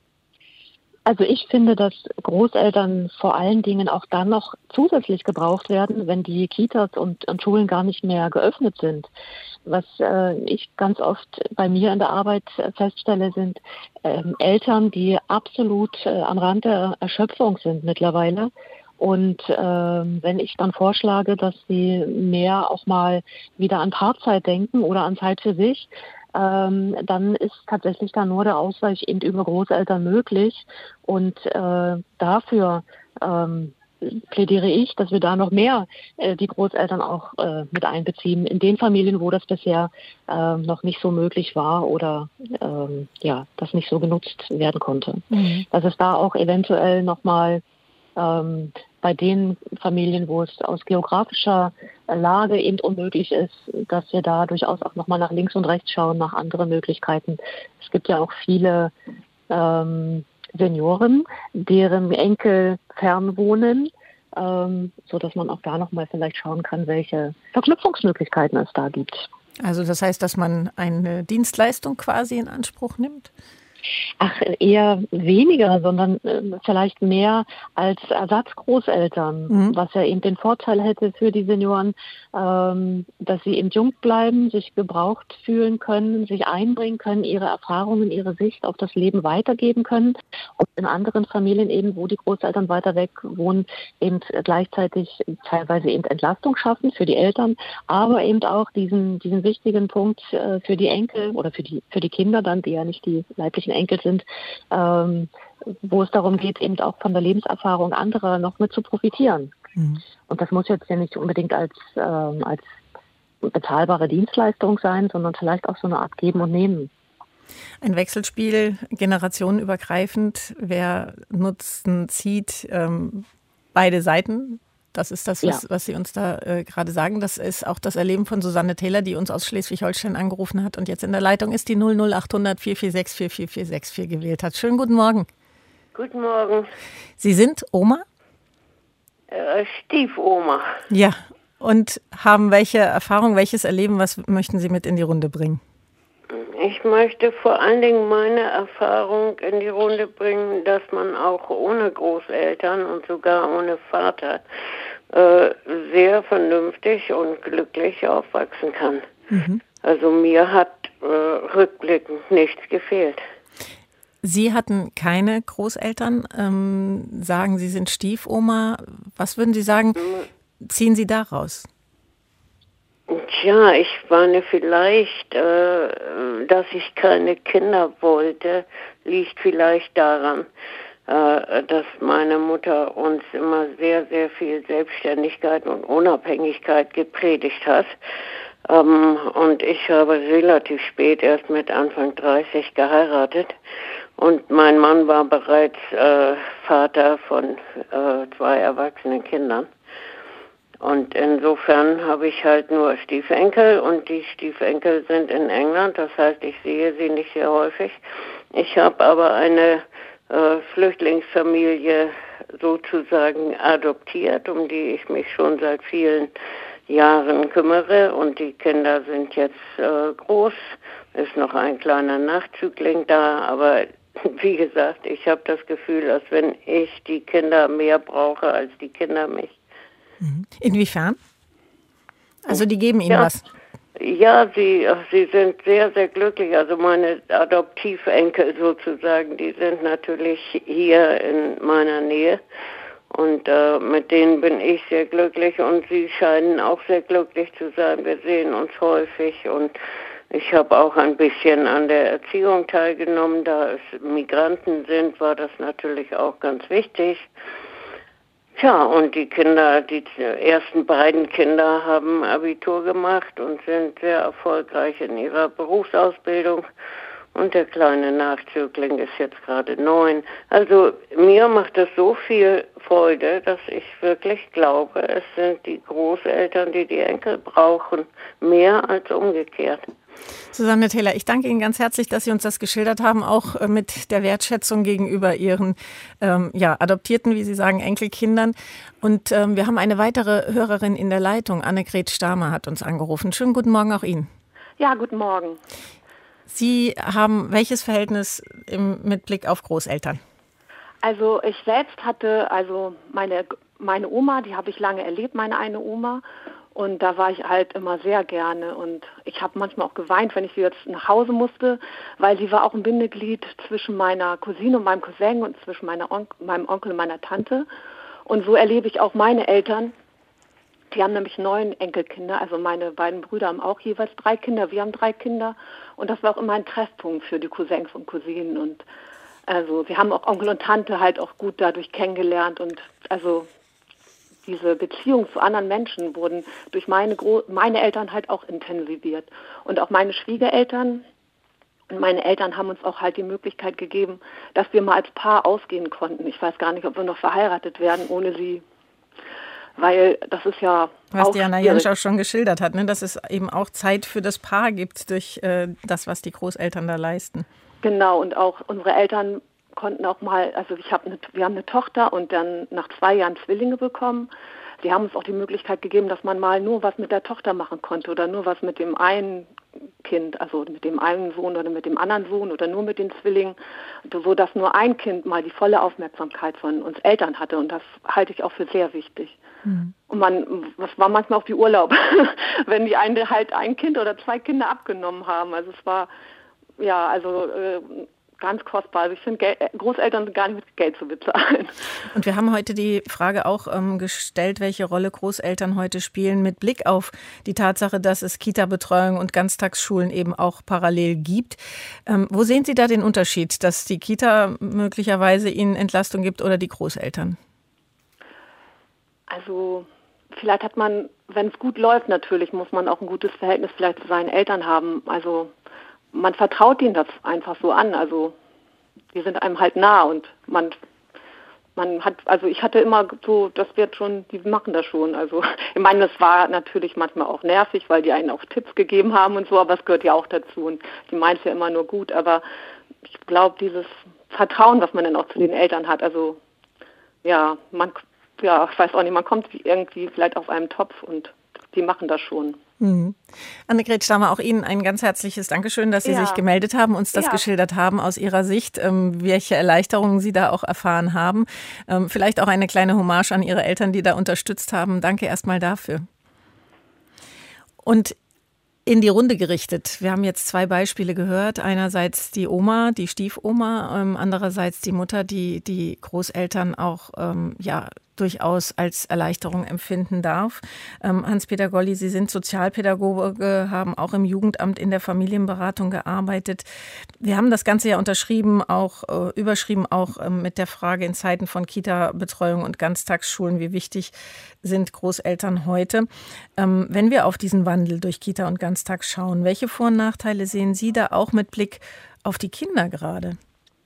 Also ich finde, dass Großeltern vor allen Dingen auch dann noch zusätzlich gebraucht werden, wenn die Kitas und, und Schulen gar nicht mehr geöffnet sind. Was äh, ich ganz oft bei mir in der Arbeit feststelle, sind ähm, Eltern, die absolut äh, am Rand der Erschöpfung sind mittlerweile. Und ähm, wenn ich dann vorschlage, dass sie mehr auch mal wieder an Paarzeit denken oder an Zeit für sich, Ähm, dann ist tatsächlich da nur der Ausweich eben über Großeltern möglich. Und äh, dafür ähm, plädiere ich, dass wir da noch mehr äh, die Großeltern auch äh, mit einbeziehen, in den Familien, wo das bisher äh, noch nicht so möglich war oder ähm, ja, das nicht so genutzt werden konnte. Mhm. Dass es da auch eventuell nochmal ähm, bei den Familien, wo es aus geografischer Lage eben unmöglich ist, dass wir da durchaus auch nochmal nach links und rechts schauen, nach anderen Möglichkeiten. Es gibt ja auch viele ähm, Senioren, deren Enkel fernwohnen, ähm, sodass man auch da nochmal vielleicht schauen kann, welche Verknüpfungsmöglichkeiten es da gibt.
Also das heißt, dass man eine Dienstleistung quasi in Anspruch nimmt?
Ach, eher weniger, sondern äh, vielleicht mehr als Ersatzgroßeltern, mhm. was ja eben den Vorteil hätte für die Senioren, ähm, dass sie eben jung bleiben, sich gebraucht fühlen können, sich einbringen können, ihre Erfahrungen, ihre Sicht auf das Leben weitergeben können. Und in anderen Familien eben, wo die Großeltern weiter weg wohnen, eben gleichzeitig teilweise eben Entlastung schaffen für die Eltern, aber eben auch diesen, diesen wichtigen Punkt äh, für die Enkel oder für die, für die Kinder dann, die ja nicht die leiblichen Enkel sind, ähm, wo es darum geht, eben auch von der Lebenserfahrung anderer noch mit zu profitieren. Mhm. Und das muss jetzt ja nicht unbedingt als, ähm, als bezahlbare Dienstleistung sein, sondern vielleicht auch so eine Art Geben und Nehmen.
Ein Wechselspiel, generationenübergreifend, wer Nutzen zieht, ähm, beide Seiten. Das ist das, was, ja. was Sie uns da äh, gerade sagen. Das ist auch das Erleben von Susanne Taylor, die uns aus Schleswig-Holstein angerufen hat und jetzt in der Leitung ist, die null null achthundert vier vier sechs vier vier vier sechs vier gewählt hat. Schönen guten Morgen.
Guten Morgen.
Sie sind Oma?
Äh, Stiefoma.
Ja, und haben welche Erfahrung, welches Erleben, was möchten Sie mit in die Runde bringen?
Ich möchte vor allen Dingen meine Erfahrung in die Runde bringen, dass man auch ohne Großeltern und sogar ohne Vater äh, sehr vernünftig und glücklich aufwachsen kann. Mhm. Also mir hat äh, rückblickend nichts gefehlt.
Sie hatten keine Großeltern, ähm, sagen, Sie sind Stiefoma. Was würden Sie sagen, ziehen Sie daraus?
Tja, ich meine vielleicht, äh, dass ich keine Kinder wollte, liegt vielleicht daran, äh, dass meine Mutter uns immer sehr, sehr viel Selbstständigkeit und Unabhängigkeit gepredigt hat. Ähm, und ich habe relativ spät, erst mit Anfang dreißig, geheiratet. Und mein Mann war bereits äh, Vater von äh, zwei erwachsenen Kindern. Und insofern habe ich halt nur Stiefenkel und die Stiefenkel sind in England, das heißt, ich sehe sie nicht sehr häufig. Ich habe aber eine äh, Flüchtlingsfamilie sozusagen adoptiert, um die ich mich schon seit vielen Jahren kümmere und die Kinder sind jetzt äh, groß, ist noch ein kleiner Nachzügling da, aber wie gesagt, ich habe das Gefühl, als wenn ich die Kinder mehr brauche als die Kinder mich.
Inwiefern? Also die geben Ihnen
ja.
was?
Ja, sie, sie sind sehr, sehr glücklich. Also meine Adoptivenkel sozusagen, die sind natürlich hier in meiner Nähe. Und äh, mit denen bin ich sehr glücklich und sie scheinen auch sehr glücklich zu sein. Wir sehen uns häufig und ich habe auch ein bisschen an der Erziehung teilgenommen. Da es Migranten sind, war das natürlich auch ganz wichtig. Tja, und die Kinder, die ersten beiden Kinder haben Abitur gemacht und sind sehr erfolgreich in ihrer Berufsausbildung. Und der kleine Nachzügling ist jetzt gerade neun. Also mir macht das so viel Freude, dass ich wirklich glaube, es sind die Großeltern, die die Enkel brauchen, mehr als umgekehrt.
Susanne Taylor, ich danke Ihnen ganz herzlich, dass Sie uns das geschildert haben, auch mit der Wertschätzung gegenüber Ihren ähm, ja, adoptierten, wie Sie sagen, Enkelkindern. Und ähm, wir haben eine weitere Hörerin in der Leitung. Annegret Stamer hat uns angerufen. Schönen guten Morgen auch Ihnen.
Ja, guten Morgen.
Sie haben welches Verhältnis im, mit Blick auf Großeltern?
Also ich selbst hatte, also meine, meine Oma, die habe ich lange erlebt, meine eine Oma. Und da war ich halt immer sehr gerne. Und ich habe manchmal auch geweint, wenn ich wieder nach Hause musste, weil sie war auch ein Bindeglied zwischen meiner Cousine und meinem Cousin und zwischen meiner On- meinem Onkel und meiner Tante. Und so erlebe ich auch meine Eltern. Die haben nämlich neun Enkelkinder. Also meine beiden Brüder haben auch jeweils drei Kinder. Wir haben drei Kinder. Und das war auch immer ein Treffpunkt für die Cousins und Cousinen. Und also wir haben auch Onkel und Tante halt auch gut dadurch kennengelernt. Und also diese Beziehung zu anderen Menschen wurden durch meine, Gro- meine Eltern halt auch intensiviert. Und auch meine Schwiegereltern und meine Eltern haben uns auch halt die Möglichkeit gegeben, dass wir mal als Paar ausgehen konnten. Ich weiß gar nicht, ob wir noch verheiratet werden ohne sie. Weil das ist ja
was
auch
Diana
schwierig.
Jentsch auch schon geschildert hat, ne? Dass es eben auch Zeit für das Paar gibt durch äh, das, was die Großeltern da leisten.
Genau, und auch unsere Eltern konnten auch mal, also ich habe eine, wir haben eine Tochter und dann nach zwei Jahren Zwillinge bekommen. Die haben uns auch die Möglichkeit gegeben, dass man mal nur was mit der Tochter machen konnte oder nur was mit dem einen Kind, also mit dem einen Sohn oder mit dem anderen Sohn oder nur mit den Zwillingen, so dass nur ein Kind mal die volle Aufmerksamkeit von uns Eltern hatte und das halte ich auch für sehr wichtig. Mhm. Und man, das war manchmal auch wie Urlaub, wenn die eine halt ein Kind oder zwei Kinder abgenommen haben. Also es war, ja, also äh, ganz kostbar. Also ich finde, Großeltern sind gar nicht mit Geld zu bezahlen.
Und wir haben heute die Frage auch ähm, gestellt, welche Rolle Großeltern heute spielen, mit Blick auf die Tatsache, dass es Kita-Betreuung und Ganztagsschulen eben auch parallel gibt. Ähm, wo sehen Sie da den Unterschied, dass die Kita möglicherweise Ihnen Entlastung gibt oder die Großeltern?
Also vielleicht hat man, wenn es gut läuft natürlich, muss man auch ein gutes Verhältnis vielleicht zu seinen Eltern haben. Also man vertraut ihnen das einfach so an. Also die sind einem halt nah und man man hat, also ich hatte immer so, das wird schon, die machen das schon. Also ich meine, das war natürlich manchmal auch nervig, weil die einen auch Tipps gegeben haben und so, aber es gehört ja auch dazu und die meint es ja immer nur gut. Aber ich glaube, dieses Vertrauen, was man dann auch zu den Eltern hat, also ja, man, ja, ich weiß auch nicht, man kommt irgendwie vielleicht auf einem Topf und die machen das schon.
Mhm. Annegret Stamer, auch Ihnen ein ganz herzliches Dankeschön, dass Sie
ja.
sich gemeldet haben, uns das ja. geschildert haben aus Ihrer Sicht, ähm, welche Erleichterungen Sie da auch erfahren haben. Ähm, vielleicht auch eine kleine Hommage an Ihre Eltern, die da unterstützt haben. Danke erstmal dafür. Und In die Runde gerichtet. Wir haben jetzt zwei Beispiele gehört. Einerseits die Oma, die Stiefoma, ähm, andererseits die Mutter, die die Großeltern auch ähm, ja durchaus als Erleichterung empfinden darf. Ähm, Hans-Peter Golli, Sie sind Sozialpädagoge, haben auch im Jugendamt in der Familienberatung gearbeitet. Wir haben das Ganze ja unterschrieben, auch äh, überschrieben, auch äh, mit der Frage in Zeiten von Kita-Betreuung und Ganztagsschulen, wie wichtig sind Großeltern heute. Ähm, wenn wir auf diesen Wandel durch Kita und Ganztag schauen, welche Vor- und Nachteile sehen Sie da auch mit Blick auf die Kinder gerade?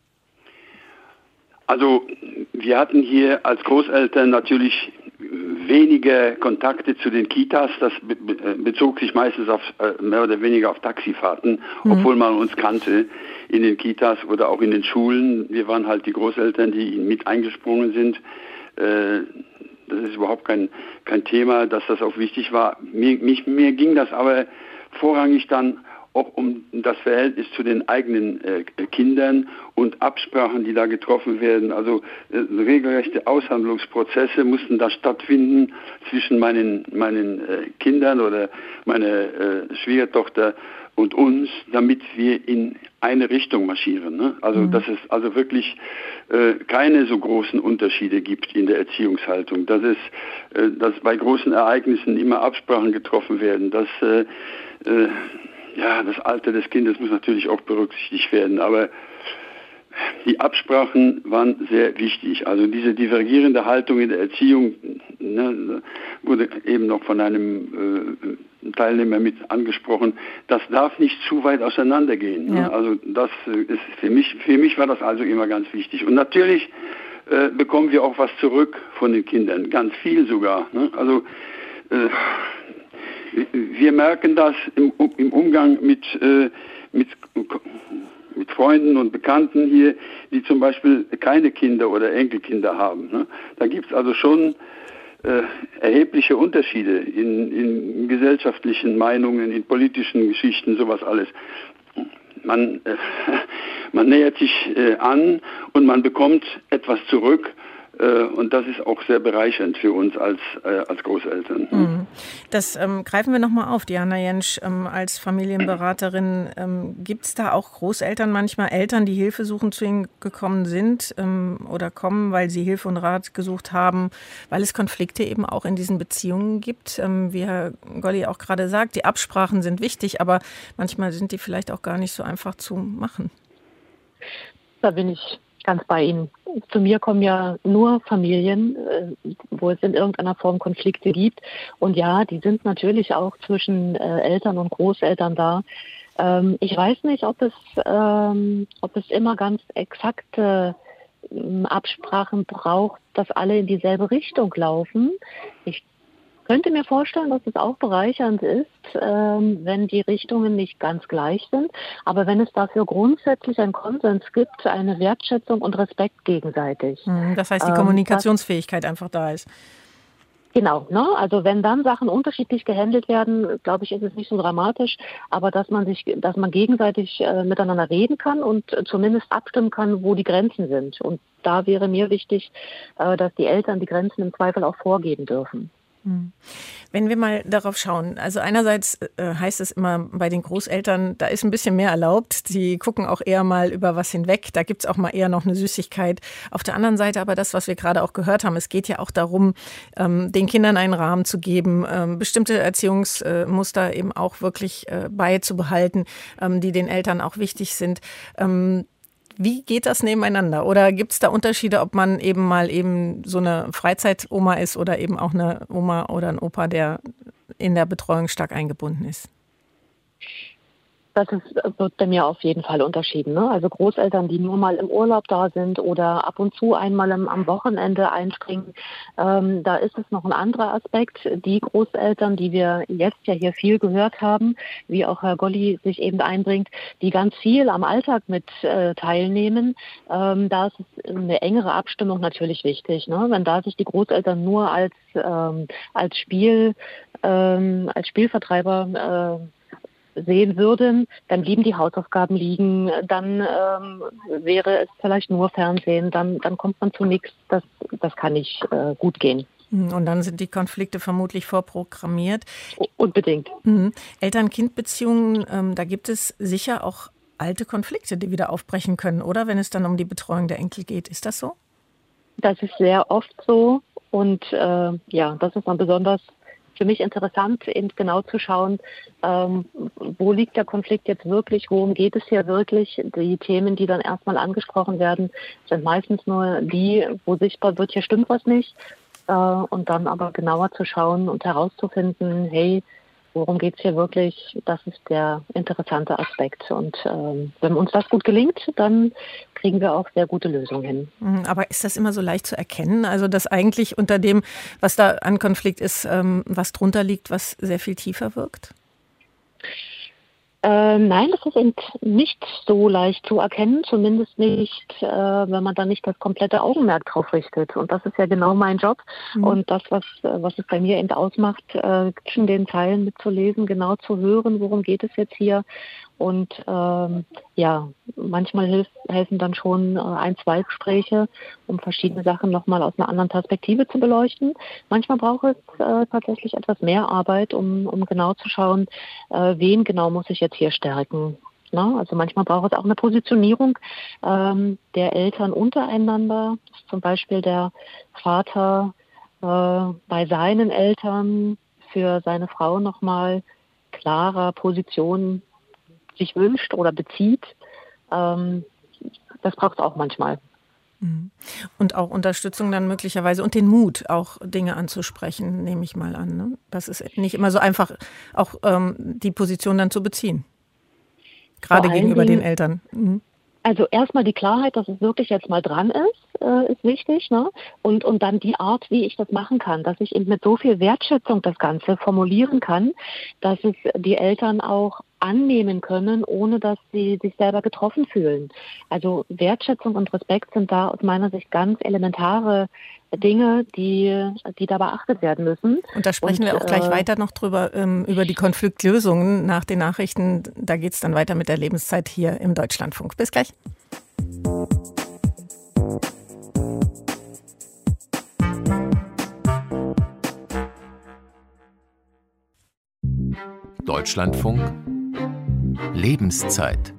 Also wir hatten hier als Großeltern natürlich weniger Kontakte zu den Kitas. Das be- bezog sich meistens auf äh, mehr oder weniger auf Taxifahrten, mhm. obwohl man uns kannte in den Kitas oder auch in den Schulen. Wir waren halt die Großeltern, die mit eingesprungen sind. Äh, das ist überhaupt kein, kein Thema, dass das auch wichtig war. Mir, mich, mir ging das aber vorrangig dann auch um das Verhältnis zu den eigenen äh, Kindern und Absprachen, die da getroffen werden. Also äh, regelrechte Aushandlungsprozesse mussten da stattfinden zwischen meinen, meinen äh, Kindern oder meiner äh, Schwiegertochter und uns, damit wir in eine Richtung marschieren. Ne? Also mhm. dass es also wirklich äh, keine so großen Unterschiede gibt in der Erziehungshaltung. Dass es, äh, dass bei großen Ereignissen immer Absprachen getroffen werden, dass äh, äh, ja, das Alter des Kindes muss natürlich auch berücksichtigt werden, aber die Absprachen waren sehr wichtig. Also diese divergierende Haltung in der Erziehung, ne, wurde eben noch von einem äh, Teilnehmer mit angesprochen, das darf nicht zu weit auseinandergehen. Ne? Ja. Also das ist für mich, für mich war das also immer ganz wichtig. Und natürlich äh, bekommen wir auch was zurück von den Kindern, ganz viel sogar. Ne? Also äh, wir merken das im, im Umgang mit, äh, mit, mit Freunden und Bekannten hier, die zum Beispiel keine Kinder oder Enkelkinder haben. Ne? Da gibt es also schon äh, erhebliche Unterschiede in, in gesellschaftlichen Meinungen, in politischen Geschichten, sowas alles. Man, äh, man nähert sich äh, an und man bekommt etwas zurück. Und das ist auch sehr bereichernd für uns als, äh, als Großeltern.
Das ähm, greifen wir nochmal auf. Diana Jentsch, ähm, als Familienberaterin, ähm, gibt es da auch Großeltern, manchmal Eltern, die Hilfe suchen, zu Ihnen gekommen sind ähm, oder kommen, weil sie Hilfe und Rat gesucht haben, weil es Konflikte eben auch in diesen Beziehungen gibt? Ähm, wie Herr Golli auch gerade sagt, die Absprachen sind wichtig, aber manchmal sind die vielleicht auch gar nicht so einfach zu machen.
Da bin ich ganz bei Ihnen. Zu mir kommen ja nur Familien, wo es in irgendeiner Form Konflikte gibt. Und ja, die sind natürlich auch zwischen Eltern und Großeltern da. Ich weiß nicht, ob es, ob es immer ganz exakte Absprachen braucht, dass alle in dieselbe Richtung laufen. Ich könnte mir vorstellen, dass es auch bereichernd ist, ähm, wenn die Richtungen nicht ganz gleich sind. Aber wenn es dafür grundsätzlich einen Konsens gibt, eine Wertschätzung und Respekt gegenseitig.
Das heißt, die Kommunikationsfähigkeit ähm, einfach da ist.
Genau, ne? Also wenn dann Sachen unterschiedlich gehandelt werden, glaube ich, ist es nicht so dramatisch, aber dass man sich, dass man gegenseitig äh, miteinander reden kann und äh, zumindest abstimmen kann, wo die Grenzen sind. Und da wäre mir wichtig, äh, dass die Eltern die Grenzen im Zweifel auch vorgeben dürfen.
Wenn wir mal darauf schauen, also einerseits äh, heißt es immer bei den Großeltern, da ist ein bisschen mehr erlaubt. Sie gucken auch eher mal über was hinweg. Da gibt es auch mal eher noch eine Süßigkeit. Auf der anderen Seite aber das, was wir gerade auch gehört haben, es geht ja auch darum, ähm, den Kindern einen Rahmen zu geben, ähm, bestimmte Erziehungsmuster eben auch wirklich äh, beizubehalten, ähm, die den Eltern auch wichtig sind. Ähm, Wie geht das nebeneinander? Oder gibt es da Unterschiede, ob man eben mal eben so eine Freizeitoma ist oder eben auch eine Oma oder ein Opa, der in der Betreuung stark eingebunden ist?
Das ist, wird bei mir auf jeden Fall unterschieden. Ne? Also Großeltern, die nur mal im Urlaub da sind oder ab und zu einmal am, am Wochenende einspringen, ähm, da ist es noch ein anderer Aspekt. Die Großeltern, die wir jetzt ja hier viel gehört haben, wie auch Herr Golli sich eben einbringt, die ganz viel am Alltag mit äh, teilnehmen, ähm, da ist eine engere Abstimmung natürlich wichtig. Ne? Wenn da sich die Großeltern nur als, ähm, als Spiel, ähm, als Spielvertreiber äh, sehen würden, dann blieben die Hausaufgaben liegen, dann ähm, wäre es vielleicht nur Fernsehen, dann, dann kommt man zu nichts. Das, das kann nicht äh, gut gehen.
Und dann sind die Konflikte vermutlich vorprogrammiert.
Unbedingt.
Mhm. Eltern-Kind-Beziehungen, ähm, da gibt es sicher auch alte Konflikte, die wieder aufbrechen können, oder? Wenn es dann um die Betreuung der Enkel geht. Ist das so?
Das ist sehr oft so. Und äh, ja, das ist dann besonders für mich interessant, eben genau zu schauen, ähm, wo liegt der Konflikt jetzt wirklich, worum geht es hier wirklich. Die Themen, die dann erstmal angesprochen werden, sind meistens nur die, wo sichtbar wird, hier stimmt was nicht. Äh, und dann aber genauer zu schauen und herauszufinden, hey, worum geht es hier wirklich? Das ist der interessante Aspekt. Und ähm, wenn uns das gut gelingt, dann kriegen wir auch sehr gute Lösungen hin.
Aber ist das immer so leicht zu erkennen? Also, dass eigentlich unter dem, was da an Konflikt ist, ähm, was drunter liegt, was sehr viel tiefer wirkt?
Äh, nein, das ist eben nicht so leicht zu erkennen, zumindest nicht, äh, wenn man da nicht das komplette Augenmerk drauf richtet. Und das ist ja genau mein Job. Mhm. Und das, was, was es bei mir eben ausmacht, äh, zwischen den Zeilen mitzulesen, genau zu hören, worum geht es jetzt hier. Und ähm, ja, manchmal hilf, helfen dann schon äh, ein, zwei Gespräche, um verschiedene Sachen nochmal aus einer anderen Perspektive zu beleuchten. Manchmal braucht es äh, tatsächlich etwas mehr Arbeit, um, um genau zu schauen, äh, wen genau muss ich jetzt hier stärken. Na, also manchmal braucht es auch eine Positionierung ähm, der Eltern untereinander. Zum Beispiel der Vater äh, bei seinen Eltern für seine Frau nochmal klarer Position sich wünscht oder bezieht. Ähm, das braucht es auch manchmal.
Und auch Unterstützung dann möglicherweise und den Mut, auch Dinge anzusprechen, nehme ich mal an. Ne? Das ist nicht immer so einfach, auch ähm, die Position dann zu beziehen. Gerade gegenüber Dingen, den Eltern. Mhm.
Also erstmal die Klarheit, dass es wirklich jetzt mal dran ist, äh, ist wichtig. Ne? Und, und dann die Art, wie ich das machen kann, dass ich eben mit so viel Wertschätzung das Ganze formulieren kann, dass es die Eltern auch annehmen können, ohne dass sie sich selber getroffen fühlen. Also Wertschätzung und Respekt sind da aus meiner Sicht ganz elementare Dinge, die, die da beachtet werden müssen.
Und da sprechen und, wir auch gleich äh, weiter noch drüber, ähm, über die Konfliktlösungen nach den Nachrichten. Da geht es dann weiter mit der Lebenszeit hier im Deutschlandfunk. Bis gleich.
Deutschlandfunk Lebenszeit.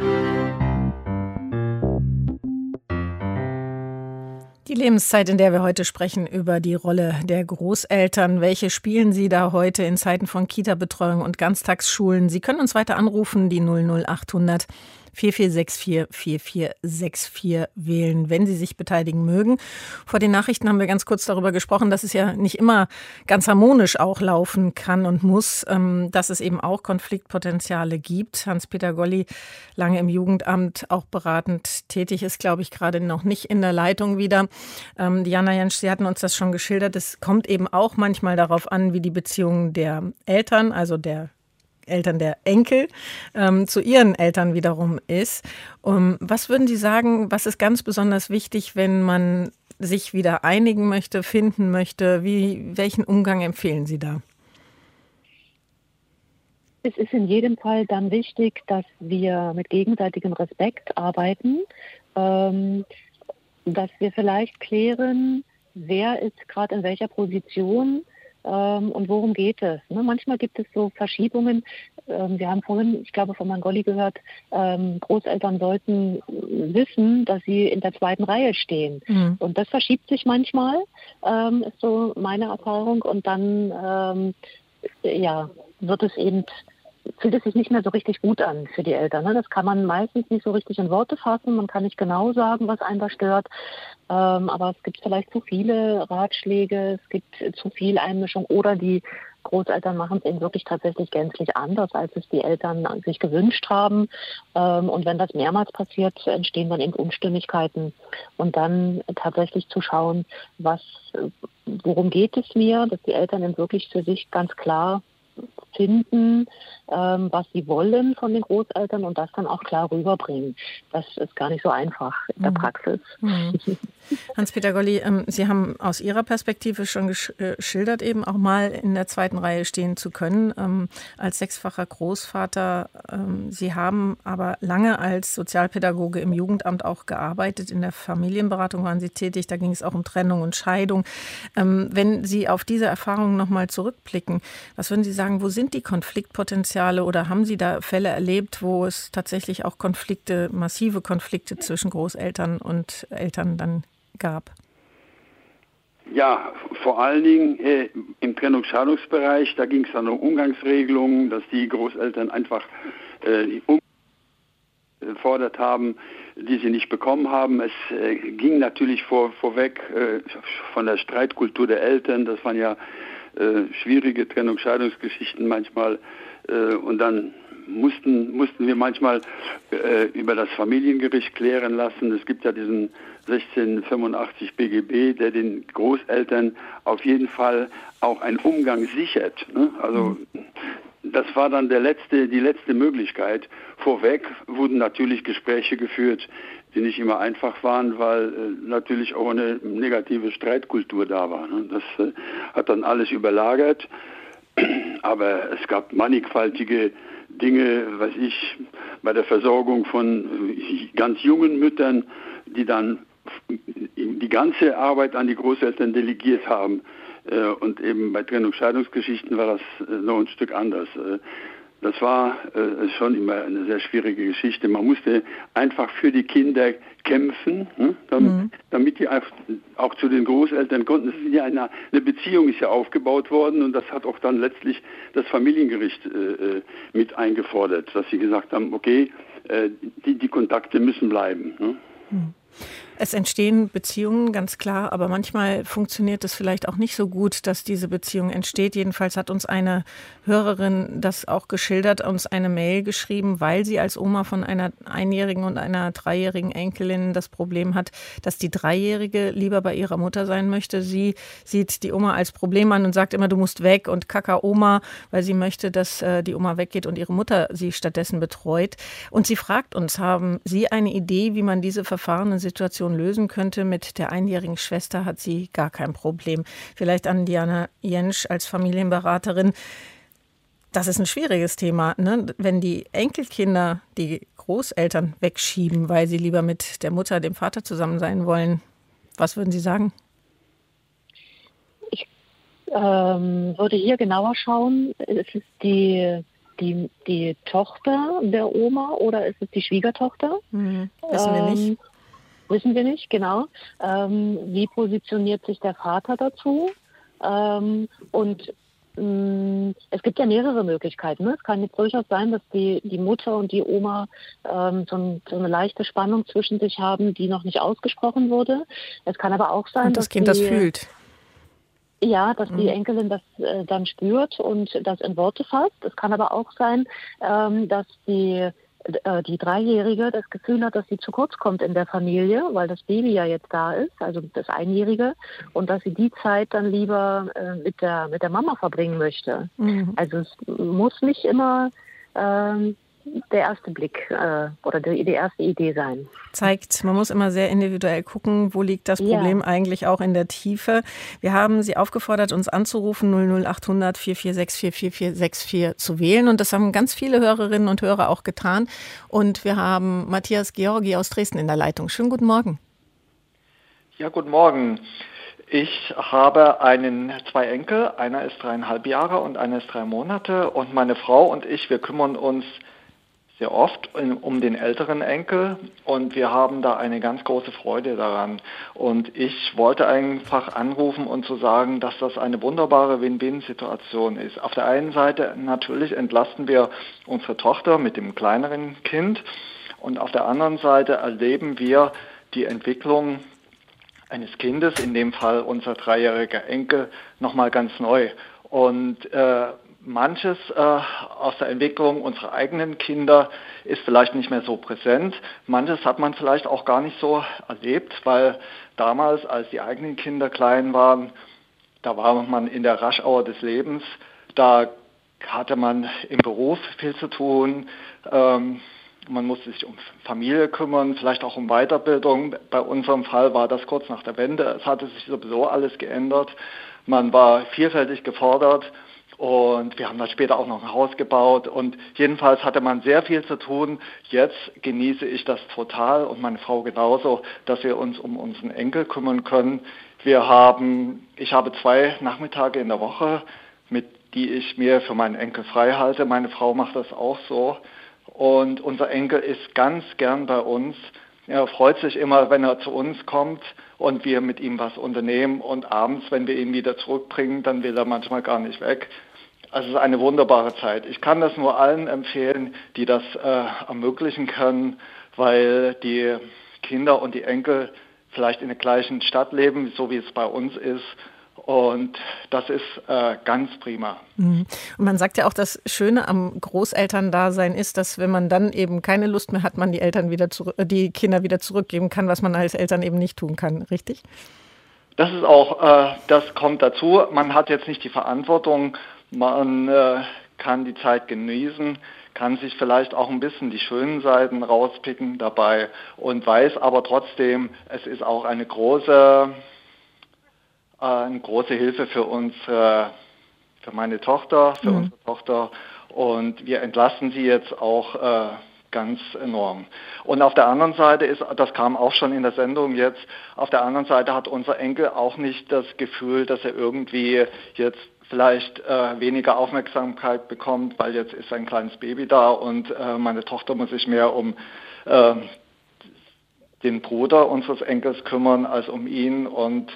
Die Lebenszeit, in der wir heute sprechen über die Rolle der Großeltern. Welche spielen Sie da heute in Zeiten von Kita-Betreuung und Ganztagsschulen? Sie können uns weiter anrufen, die null null achthundert vier vier sechs vier vier vier sechs vier wählen, wenn Sie sich beteiligen mögen. Vor den Nachrichten haben wir ganz kurz darüber gesprochen, dass es ja nicht immer ganz harmonisch auch laufen kann und muss, dass es eben auch Konfliktpotenziale gibt. Hans-Peter Golli, lange im Jugendamt, auch beratend tätig, ist, glaube ich, gerade noch nicht in der Leitung wieder. Ähm, Diana Jentsch, Sie hatten uns das schon geschildert. Es kommt eben auch manchmal darauf an, wie die Beziehung der Eltern, also der Eltern der Enkel, ähm, zu ihren Eltern wiederum ist. Um, was würden Sie sagen, was ist ganz besonders wichtig, wenn man sich wieder einigen möchte, finden möchte? Wie, welchen Umgang empfehlen Sie da?
Es ist in jedem Fall dann wichtig, dass wir mit gegenseitigem Respekt arbeiten, ähm, dass wir vielleicht klären, wer ist gerade in welcher Position, Ähm, und worum geht es? Ne? Manchmal gibt es so Verschiebungen. Ähm, wir haben vorhin, ich glaube, von Herrn Golli gehört, ähm, Großeltern sollten wissen, dass sie in der zweiten Reihe stehen. Mhm. Und das verschiebt sich manchmal, ähm, ist so meine Erfahrung. Und dann ähm, ja, wird es eben, fühlt es sich nicht mehr so richtig gut an für die Eltern. Ne? Das kann man meistens nicht so richtig in Worte fassen. Man kann nicht genau sagen, was einen da stört. Ähm, aber es gibt vielleicht zu viele Ratschläge, es gibt zu viel Einmischung oder die Großeltern machen es eben wirklich tatsächlich gänzlich anders, als es die Eltern sich gewünscht haben. Ähm, und wenn das mehrmals passiert, entstehen dann eben Unstimmigkeiten. Und dann tatsächlich zu schauen, was, worum geht es mir, dass die Eltern eben wirklich für sich ganz klar finden, ähm, was sie wollen von den Großeltern und das dann auch klar rüberbringen. Das ist gar nicht so einfach in der Praxis.
Mhm. Hans-Peter Golli, ähm, Sie haben aus Ihrer Perspektive schon geschildert, eben auch mal in der zweiten Reihe stehen zu können, ähm, als sechsfacher Großvater. Ähm, Sie haben aber lange als Sozialpädagoge im Jugendamt auch gearbeitet. In der Familienberatung waren Sie tätig, da ging es auch um Trennung und Scheidung. Ähm, wenn Sie auf diese Erfahrungen nochmal zurückblicken, was würden Sie sagen, wo sind die Konfliktpotenziale oder haben Sie da Fälle erlebt, wo es tatsächlich auch Konflikte, massive Konflikte zwischen Großeltern und Eltern dann gab?
Ja, vor allen Dingen äh, im Trennungsscheidungsbereich, da ging es dann um Umgangsregelungen, dass die Großeltern einfach äh, die um gefordert haben, die sie nicht bekommen haben. Es äh, ging natürlich vor, vorweg äh, von der Streitkultur der Eltern, das waren ja äh, schwierige Trennungsscheidungsgeschichten manchmal äh, und dann mussten, mussten wir manchmal äh, über das Familiengericht klären lassen. Es gibt ja diesen sechzehnhundertfünfundachtzig B G B, der den Großeltern auf jeden Fall auch einen Umgang sichert. Ne? Also das war dann der letzte, die letzte Möglichkeit. Vorweg wurden natürlich Gespräche geführt, die nicht immer einfach waren, weil äh, natürlich auch eine negative Streitkultur da war. Ne? Das äh, hat dann alles überlagert. Aber es gab mannigfaltige Dinge, weiß ich, bei der Versorgung von äh, ganz jungen Müttern, die dann die ganze Arbeit an die Großeltern delegiert haben. Äh, und eben bei Trennungsscheidungsgeschichten war das äh, noch ein Stück anders. Äh, das war äh, schon immer eine sehr schwierige Geschichte. Man musste einfach für die Kinder kämpfen, ne, damit, mhm. damit die auch zu den Großeltern konnten. Es ist ja eine, eine Beziehung ist ja aufgebaut worden und das hat auch dann letztlich das Familiengericht äh, mit eingefordert, dass sie gesagt haben, okay, äh, die, die Kontakte müssen bleiben. Ne?
Mhm. Es entstehen Beziehungen, ganz klar, aber manchmal funktioniert es vielleicht auch nicht so gut, dass diese Beziehung entsteht. Jedenfalls hat uns eine Hörerin das auch geschildert, uns eine Mail geschrieben, weil sie als Oma von einer einjährigen und einer dreijährigen Enkelin das Problem hat, dass die Dreijährige lieber bei ihrer Mutter sein möchte. Sie sieht die Oma als Problem an und sagt immer, du musst weg und Kaka Oma, weil sie möchte, dass äh, die Oma weggeht und ihre Mutter sie stattdessen betreut. Und sie fragt uns, haben Sie eine Idee, wie man diese verfahrene Situation lösen könnte? Mit der einjährigen Schwester hat sie gar kein Problem. Vielleicht an Diana Jentsch als Familienberaterin. Das ist ein schwieriges Thema, ne? Wenn die Enkelkinder die Großeltern wegschieben, weil sie lieber mit der Mutter, dem Vater zusammen sein wollen. Was würden Sie sagen?
Ich ähm, würde hier genauer schauen. Ist es die, die, die Tochter der Oma oder ist es die Schwiegertochter?
Mhm. Wissen wir nicht.
Ähm, Wissen wir nicht, genau. Ähm, wie positioniert sich der Vater dazu? Ähm, und mh, es gibt ja mehrere Möglichkeiten. Ne? Es kann jetzt durchaus sein, dass die, die Mutter und die Oma ähm, so, ein, so eine leichte Spannung zwischen sich haben, die noch nicht ausgesprochen wurde. Es kann aber auch sein,
und das
dass
Kind
die,
das fühlt.
Ja, dass
mhm.
die Enkelin das äh, dann spürt und das in Worte fasst. Es kann aber auch sein, ähm, dass die die Dreijährige das Gefühl hat, dass sie zu kurz kommt in der Familie, weil das Baby ja jetzt da ist, also das Einjährige, und dass sie die Zeit dann lieber äh, mit der mit der Mama verbringen möchte. Mhm. Also es muss nicht immer ähm, der erste Blick äh, oder die, die erste Idee sein.
Zeigt, man muss immer sehr individuell gucken, wo liegt das Problem ja. eigentlich auch in der Tiefe. Wir haben Sie aufgefordert, uns anzurufen, null null acht hundert vier vier sechs vier vier vier sechs vier zu wählen. Und das haben ganz viele Hörerinnen und Hörer auch getan. Und wir haben Matthias Georgi aus Dresden in der Leitung. Schönen guten Morgen.
Ja, guten Morgen. Ich habe einen, zwei Enkel. Einer ist dreieinhalb Jahre und einer ist drei Monate. Und meine Frau und ich, wir kümmern uns sehr oft um den älteren Enkel und wir haben da eine ganz große Freude daran. Und ich wollte einfach anrufen und zu sagen, dass das eine wunderbare Win-Win-Situation ist. Auf der einen Seite natürlich entlasten wir unsere Tochter mit dem kleineren Kind und auf der anderen Seite erleben wir die Entwicklung eines Kindes, in dem Fall unser dreijähriger Enkel, nochmal ganz neu. Und äh, Manches äh, aus der Entwicklung unserer eigenen Kinder ist vielleicht nicht mehr so präsent. Manches hat man vielleicht auch gar nicht so erlebt, weil damals, als die eigenen Kinder klein waren, da war man in der Raschauer des Lebens. Da hatte man im Beruf viel zu tun. Ähm, man musste sich um Familie kümmern, vielleicht auch um Weiterbildung. Bei unserem Fall war das kurz nach der Wende. Es hatte sich sowieso alles geändert. Man war vielfältig gefordert und wir haben dann später auch noch ein Haus gebaut. Und jedenfalls hatte man sehr viel zu tun. Jetzt genieße ich das total und meine Frau genauso, dass wir uns um unseren Enkel kümmern können. Wir haben, ich habe zwei Nachmittage in der Woche, mit die ich mir für meinen Enkel frei halte. Meine Frau macht das auch so. Und unser Enkel ist ganz gern bei uns. Er freut sich immer, wenn er zu uns kommt und wir mit ihm was unternehmen. Und abends, wenn wir ihn wieder zurückbringen, dann will er manchmal gar nicht weg. Also es ist eine wunderbare Zeit. Ich kann das nur allen empfehlen, die das äh, ermöglichen können, weil die Kinder und die Enkel vielleicht in der gleichen Stadt leben, so wie es bei uns ist. Und das ist äh, ganz prima.
Und man sagt ja auch, das Schöne am Großelterndasein ist, dass wenn man dann eben keine Lust mehr hat, man die Eltern wieder zurück, die Kinder wieder zurückgeben kann, was man als Eltern eben nicht tun kann, richtig?
Das ist auch, äh, das kommt dazu. Man hat jetzt nicht die Verantwortung, man äh, kann die Zeit genießen, kann sich vielleicht auch ein bisschen die schönen Seiten rauspicken dabei und weiß aber trotzdem, es ist auch eine große eine große Hilfe für uns, für meine Tochter, für mhm. unsere Tochter und wir entlasten sie jetzt auch äh, ganz enorm. Und auf der anderen Seite ist, das kam auch schon in der Sendung jetzt, auf der anderen Seite hat unser Enkel auch nicht das Gefühl, dass er irgendwie jetzt vielleicht äh, weniger Aufmerksamkeit bekommt, weil jetzt ist ein kleines Baby da und äh, meine Tochter muss sich mehr um äh, den Bruder unseres Enkels kümmern als um ihn und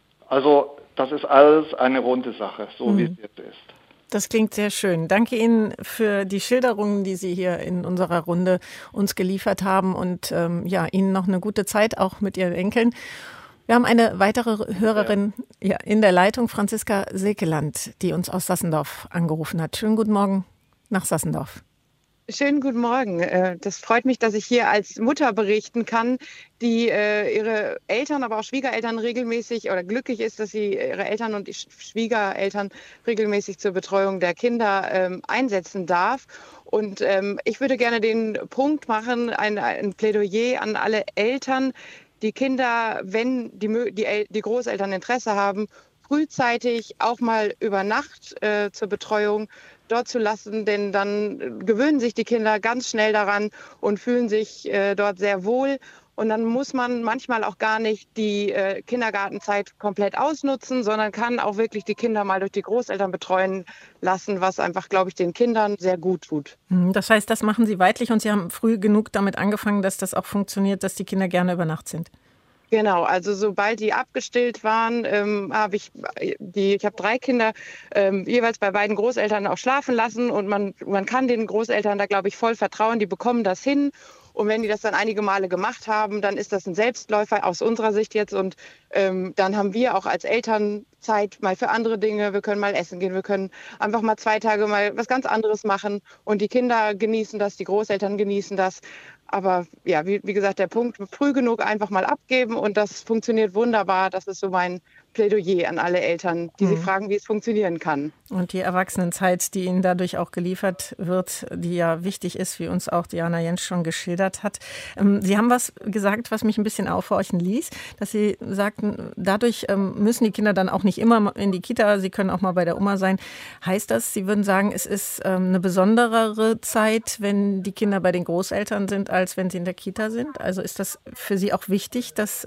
also das ist alles eine runde Sache, so mhm. wie es jetzt ist.
Das klingt sehr schön. Danke Ihnen für die Schilderungen, die Sie hier in unserer Runde uns geliefert haben und ähm, ja, Ihnen noch eine gute Zeit auch mit Ihren Enkeln. Wir haben eine weitere Hörerin ja. Ja, in der Leitung, Franziska Sekeland, die uns aus Sassendorf angerufen hat. Schönen guten Morgen nach Sassendorf.
Schönen guten Morgen. Das freut mich, dass ich hier als Mutter berichten kann, die ihre Eltern, aber auch Schwiegereltern regelmäßig oder glücklich ist, dass sie ihre Eltern und die Schwiegereltern regelmäßig zur Betreuung der Kinder einsetzen darf. Und ich würde gerne den Punkt machen, ein, ein Plädoyer an alle Eltern, die Kinder, wenn die, die, die Großeltern Interesse haben, frühzeitig auch mal über Nacht äh, zur Betreuung dort zu lassen, denn dann gewöhnen sich die Kinder ganz schnell daran und fühlen sich äh, dort sehr wohl. Und dann muss man manchmal auch gar nicht die äh, Kindergartenzeit komplett ausnutzen, sondern kann auch wirklich die Kinder mal durch die Großeltern betreuen lassen, was einfach, glaube ich, den Kindern sehr gut tut.
Das heißt, das machen Sie weitlich und Sie haben früh genug damit angefangen, dass das auch funktioniert, dass die Kinder gerne über Nacht sind.
Genau, also sobald die abgestillt waren, ähm, habe ich die, ich habe drei Kinder ähm, jeweils bei beiden Großeltern auch schlafen lassen und man, man kann den Großeltern da, glaube ich, voll vertrauen, die bekommen das hin. Und wenn die das dann einige Male gemacht haben, dann ist das ein Selbstläufer aus unserer Sicht jetzt. Und ähm, dann haben wir auch als Eltern Zeit mal für andere Dinge. Wir können mal essen gehen, wir können einfach mal zwei Tage mal was ganz anderes machen. Und die Kinder genießen das, die Großeltern genießen das. Aber ja, wie, wie gesagt, der Punkt, früh genug einfach mal abgeben und das funktioniert wunderbar. Das ist so mein Plädoyer an alle Eltern, die mhm. sich fragen, wie es funktionieren kann.
Und die Erwachsenenzeit, die Ihnen dadurch auch geliefert wird, die ja wichtig ist, wie uns auch Diana Jentsch schon geschildert hat. Sie haben was gesagt, was mich ein bisschen aufhorchen ließ, dass Sie sagten, dadurch müssen die Kinder dann auch nicht immer in die Kita, sie können auch mal bei der Oma sein. Heißt das, Sie würden sagen, es ist eine besonderere Zeit, wenn die Kinder bei den Großeltern sind, als wenn sie in der Kita sind? Also ist das für Sie auch wichtig, dass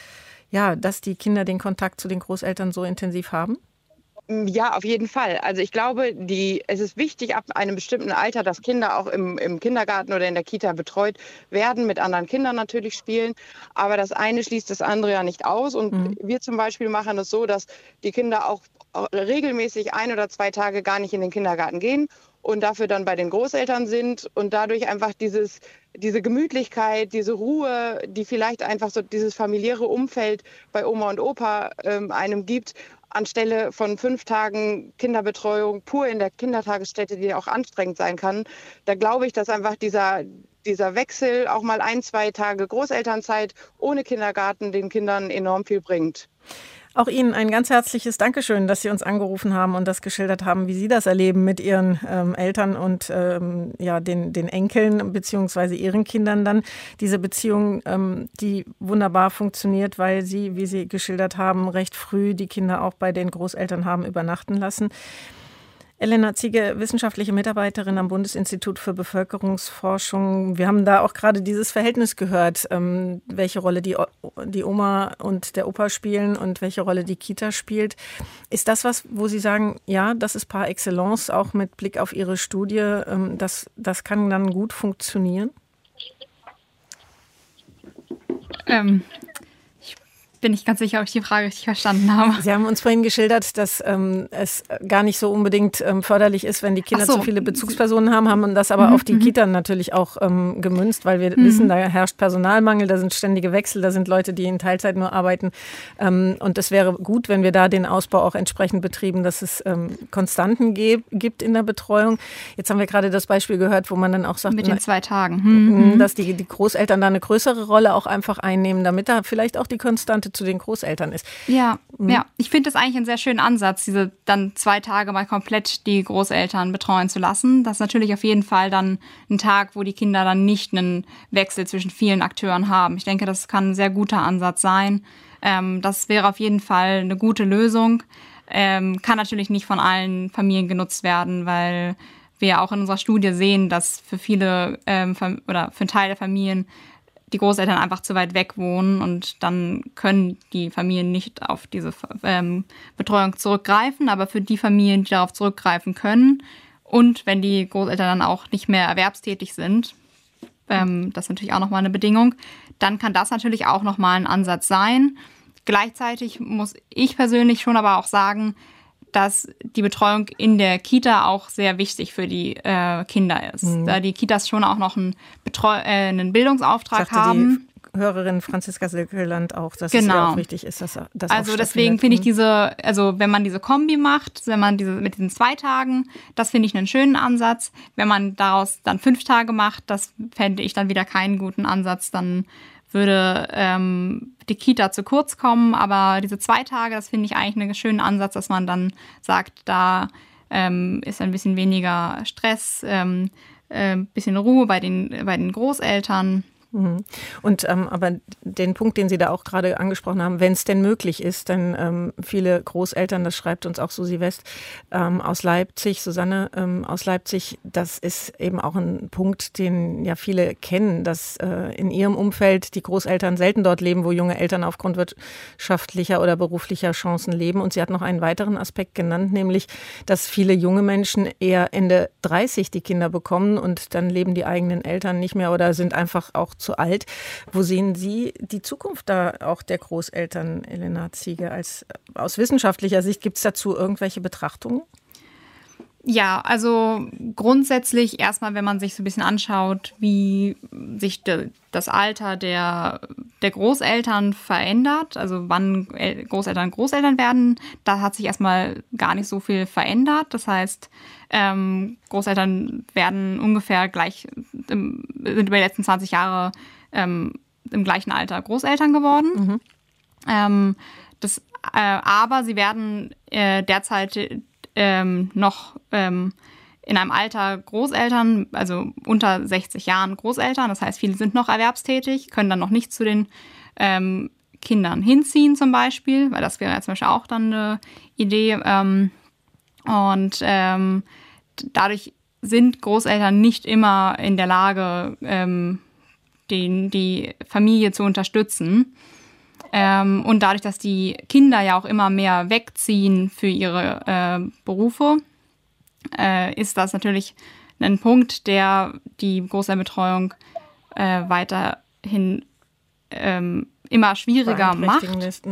Ja, dass die Kinder den Kontakt zu den Großeltern so intensiv haben?
Ja, auf jeden Fall. Also ich glaube, die, es ist wichtig ab einem bestimmten Alter, dass Kinder auch im, im Kindergarten oder in der Kita betreut werden, mit anderen Kindern natürlich spielen. Aber das eine schließt das andere ja nicht aus. Und mhm. wir zum Beispiel machen es so, dass die Kinder auch regelmäßig ein oder zwei Tage gar nicht in den Kindergarten gehen und dafür dann bei den Großeltern sind und dadurch einfach dieses, diese Gemütlichkeit, diese Ruhe, die vielleicht einfach so dieses familiäre Umfeld bei Oma und Opa ähm, einem gibt, anstelle von fünf Tagen Kinderbetreuung pur in der Kindertagesstätte, die auch anstrengend sein kann. Da glaube ich, dass einfach dieser, dieser Wechsel, auch mal ein, zwei Tage Großelternzeit ohne Kindergarten, den Kindern enorm viel bringt.
Auch Ihnen ein ganz herzliches Dankeschön, dass Sie uns angerufen haben und das geschildert haben, wie Sie das erleben mit Ihren ähm, Eltern und ähm, ja, den, den Enkeln bzw. Ihren Kindern dann. Diese Beziehung, ähm, die wunderbar funktioniert, weil Sie, wie Sie geschildert haben, recht früh die Kinder auch bei den Großeltern haben übernachten lassen. Elena Ziege, wissenschaftliche Mitarbeiterin am Bundesinstitut für Bevölkerungsforschung. Wir haben da auch gerade dieses Verhältnis gehört, ähm, welche Rolle die, die Oma und der Opa spielen und welche Rolle die Kita spielt. Ist das was, wo Sie sagen, ja, das ist par excellence, auch mit Blick auf Ihre Studie, ähm, das, das kann dann gut funktionieren?
Ähm. Bin ich ganz sicher, ob ich die Frage richtig verstanden habe.
Sie haben uns vorhin geschildert, dass ähm, es gar nicht so unbedingt ähm, förderlich ist, wenn die Kinder
so.
zu viele Bezugspersonen haben, haben das aber
mhm.
auf die Kita natürlich auch ähm, gemünzt, weil wir mhm. wissen, da herrscht Personalmangel, da sind ständige Wechsel, da sind Leute, die in Teilzeit nur arbeiten. Ähm, und es wäre gut, wenn wir da den Ausbau auch entsprechend betrieben, dass es ähm, Konstanten ge- gibt in der Betreuung. Jetzt haben wir gerade das Beispiel gehört, wo man dann auch sagt,
mit den
na,
zwei Tagen, mhm.
dass die, die Großeltern da eine größere Rolle auch einfach einnehmen, damit da vielleicht auch die Konstante zu den Großeltern ist.
Ja,
mhm.
ja. Ich finde das eigentlich einen sehr schönen Ansatz, diese dann zwei Tage mal komplett die Großeltern betreuen zu lassen. Das ist natürlich auf jeden Fall dann ein Tag, wo die Kinder dann nicht einen Wechsel zwischen vielen Akteuren haben. Ich denke, das kann ein sehr guter Ansatz sein. Ähm, das wäre auf jeden Fall eine gute Lösung. Ähm, kann natürlich nicht von allen Familien genutzt werden, weil wir auch in unserer Studie sehen, dass für viele ähm, oder für einen Teil der Familien die Großeltern einfach zu weit weg wohnen und dann können die Familien nicht auf diese ähm, Betreuung zurückgreifen. Aber für die Familien, die darauf zurückgreifen können und wenn die Großeltern dann auch nicht mehr erwerbstätig sind, ähm, das ist natürlich auch nochmal eine Bedingung, dann kann das natürlich auch nochmal ein Ansatz sein. Gleichzeitig muss ich persönlich schon aber auch sagen, dass die Betreuung in der Kita auch sehr wichtig für die äh, Kinder ist. Mhm. Da die Kitas schon auch noch einen, Betreu- äh, einen Bildungsauftrag
sagte
haben.
Die Hörerin Franziska Silkeland auch, dass
genau.
es ja auch wichtig ist, dass das
Also deswegen finde ich diese, also wenn man diese Kombi macht, wenn man diese mit diesen zwei Tagen, das finde ich einen schönen Ansatz. Wenn man daraus dann fünf Tage macht, das fände ich dann wieder keinen guten Ansatz. Dann würde ähm, die Kita zu kurz kommen, aber diese zwei Tage, das finde ich eigentlich einen schönen Ansatz, dass man dann sagt, da ähm, ist ein bisschen weniger Stress, ähm, äh, ein bisschen Ruhe bei den, bei den Großeltern.
Und ähm, aber den Punkt, den Sie da auch gerade angesprochen haben, wenn es denn möglich ist, denn ähm, viele Großeltern, das schreibt uns auch Susi West ähm, aus Leipzig, Susanne ähm, aus Leipzig, das ist eben auch ein Punkt, den ja viele kennen, dass äh, in ihrem Umfeld die Großeltern selten dort leben, wo junge Eltern aufgrund wirtschaftlicher oder beruflicher Chancen leben. Und sie hat noch einen weiteren Aspekt genannt, nämlich, dass viele junge Menschen eher Ende dreißig die Kinder bekommen und dann leben die eigenen Eltern nicht mehr oder sind einfach auch zu alt. Wo sehen Sie die Zukunft da auch der Großeltern, Elena Ziege? Als, aus wissenschaftlicher Sicht, gibt es dazu irgendwelche Betrachtungen?
Ja, also grundsätzlich erstmal, wenn man sich so ein bisschen anschaut, wie sich de, das Alter der, der Großeltern verändert, also wann Großeltern Großeltern werden, da hat sich erstmal gar nicht so viel verändert. Das heißt, ähm, Großeltern werden ungefähr gleich, im, sind über die letzten zwanzig Jahre ähm, im gleichen Alter Großeltern geworden. Mhm. Ähm, das, äh, aber sie werden äh, derzeit Ähm, noch ähm, in einem Alter Großeltern, also unter sechzig Jahren Großeltern. Das heißt, viele sind noch erwerbstätig, können dann noch nicht zu den ähm, Kindern hinziehen zum Beispiel, weil das wäre ja zum Beispiel auch dann eine Idee. Ähm, und ähm, dadurch sind Großeltern nicht immer in der Lage, ähm, den, die Familie zu unterstützen. Ähm, und dadurch, dass die Kinder ja auch immer mehr wegziehen für ihre äh, Berufe, äh, ist das natürlich ein Punkt, der die Großelternbetreuung äh, weiterhin ähm, immer schwieriger macht.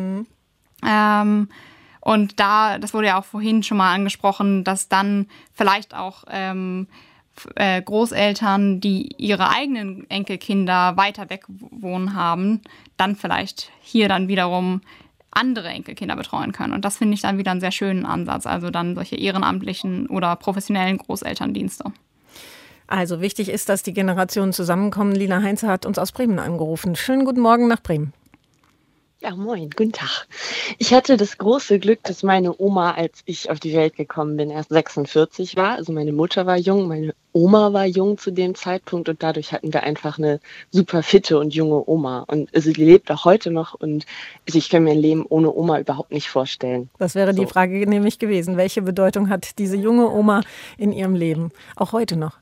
Ähm, und da, das wurde ja auch vorhin schon mal angesprochen, dass dann vielleicht auch ähm, Äh, Großeltern, die ihre eigenen Enkelkinder weiter weg wohnen haben, dann vielleicht hier dann wiederum andere Enkelkinder betreuen können. Und das finde ich dann wieder einen sehr schönen Ansatz, also dann solche ehrenamtlichen oder professionellen Großelterndienste.
Also wichtig ist, dass die Generationen zusammenkommen. Lina Heinze hat uns aus Bremen angerufen. Schönen guten Morgen nach Bremen.
Ja, moin, guten Tag. Ich hatte das große Glück, dass meine Oma, als ich auf die Welt gekommen bin, erst sechsundvierzig war. Also meine Mutter war jung, meine Oma war jung zu dem Zeitpunkt und dadurch hatten wir einfach eine super fitte und junge Oma. Und sie lebt auch heute noch und ich kann mir ein Leben ohne Oma überhaupt nicht vorstellen.
Das wäre
So.
die Frage nämlich gewesen. Welche Bedeutung hat diese junge Oma in ihrem Leben, auch heute noch?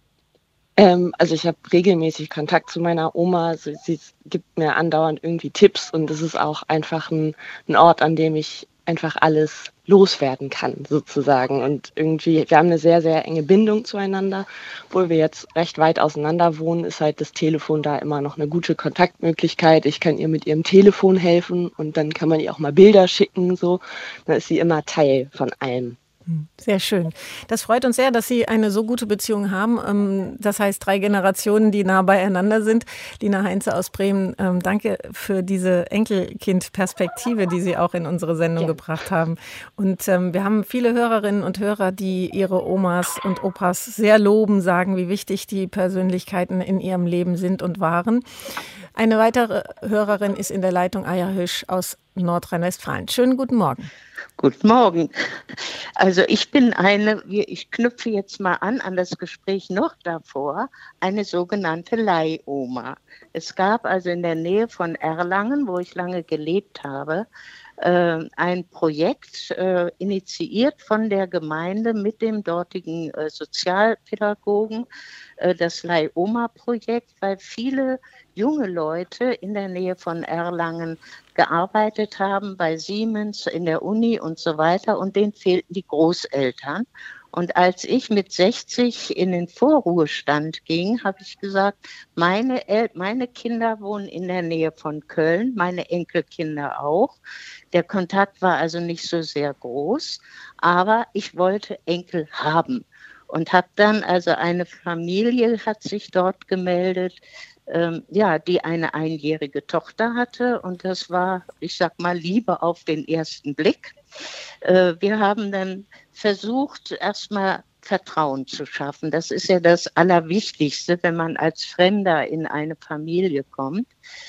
Ähm, also ich habe regelmäßig Kontakt zu meiner Oma. Sie, sie gibt mir andauernd irgendwie Tipps und es ist auch einfach ein, ein Ort, an dem ich einfach alles loswerden kann, sozusagen. Und irgendwie, wir haben eine sehr, sehr enge Bindung zueinander. Obwohl wir jetzt recht weit auseinander wohnen, ist halt das Telefon da immer noch eine gute Kontaktmöglichkeit. Ich kann ihr mit ihrem Telefon helfen und dann kann man ihr auch mal Bilder schicken. So. Dann ist sie immer Teil von allem.
Sehr schön. Das freut uns sehr, dass Sie eine so gute Beziehung haben. Das heißt, drei Generationen, die nah beieinander sind. Lina Heinze aus Bremen, danke für diese Enkelkind-Perspektive, die Sie auch in unsere Sendung ja. gebracht haben. Und wir haben viele Hörerinnen und Hörer, die ihre Omas und Opas sehr loben, sagen, wie wichtig die Persönlichkeiten in ihrem Leben sind und waren. Eine weitere Hörerin ist in der Leitung, Aya Hüsch aus Nordrhein-Westfalen. Schönen guten Morgen.
Guten Morgen. Also ich bin eine, ich knüpfe jetzt mal an an das Gespräch noch davor, eine sogenannte Leihoma. Es gab also in der Nähe von Erlangen, wo ich lange gelebt habe, äh, ein Projekt äh, initiiert von der Gemeinde mit dem dortigen äh, Sozialpädagogen, äh, das Leihoma-Projekt, weil viele junge Leute in der Nähe von Erlangen gearbeitet haben, bei Siemens, in der Uni und so weiter, und denen fehlten die Großeltern. Und als ich mit sechzig in den Vorruhestand ging, habe ich gesagt, meine, El- meine Kinder wohnen in der Nähe von Köln, meine Enkelkinder auch. Der Kontakt war also nicht so sehr groß, aber ich wollte Enkel haben. Und habe dann, also eine Familie hat sich dort gemeldet, ähm, ja, die eine einjährige Tochter hatte. Und das war, ich sag mal, Liebe auf den ersten Blick. Äh, wir haben dann versucht, erstmal Vertrauen zu schaffen. Das ist ja das Allerwichtigste, wenn man als Fremder in eine Familie kommt.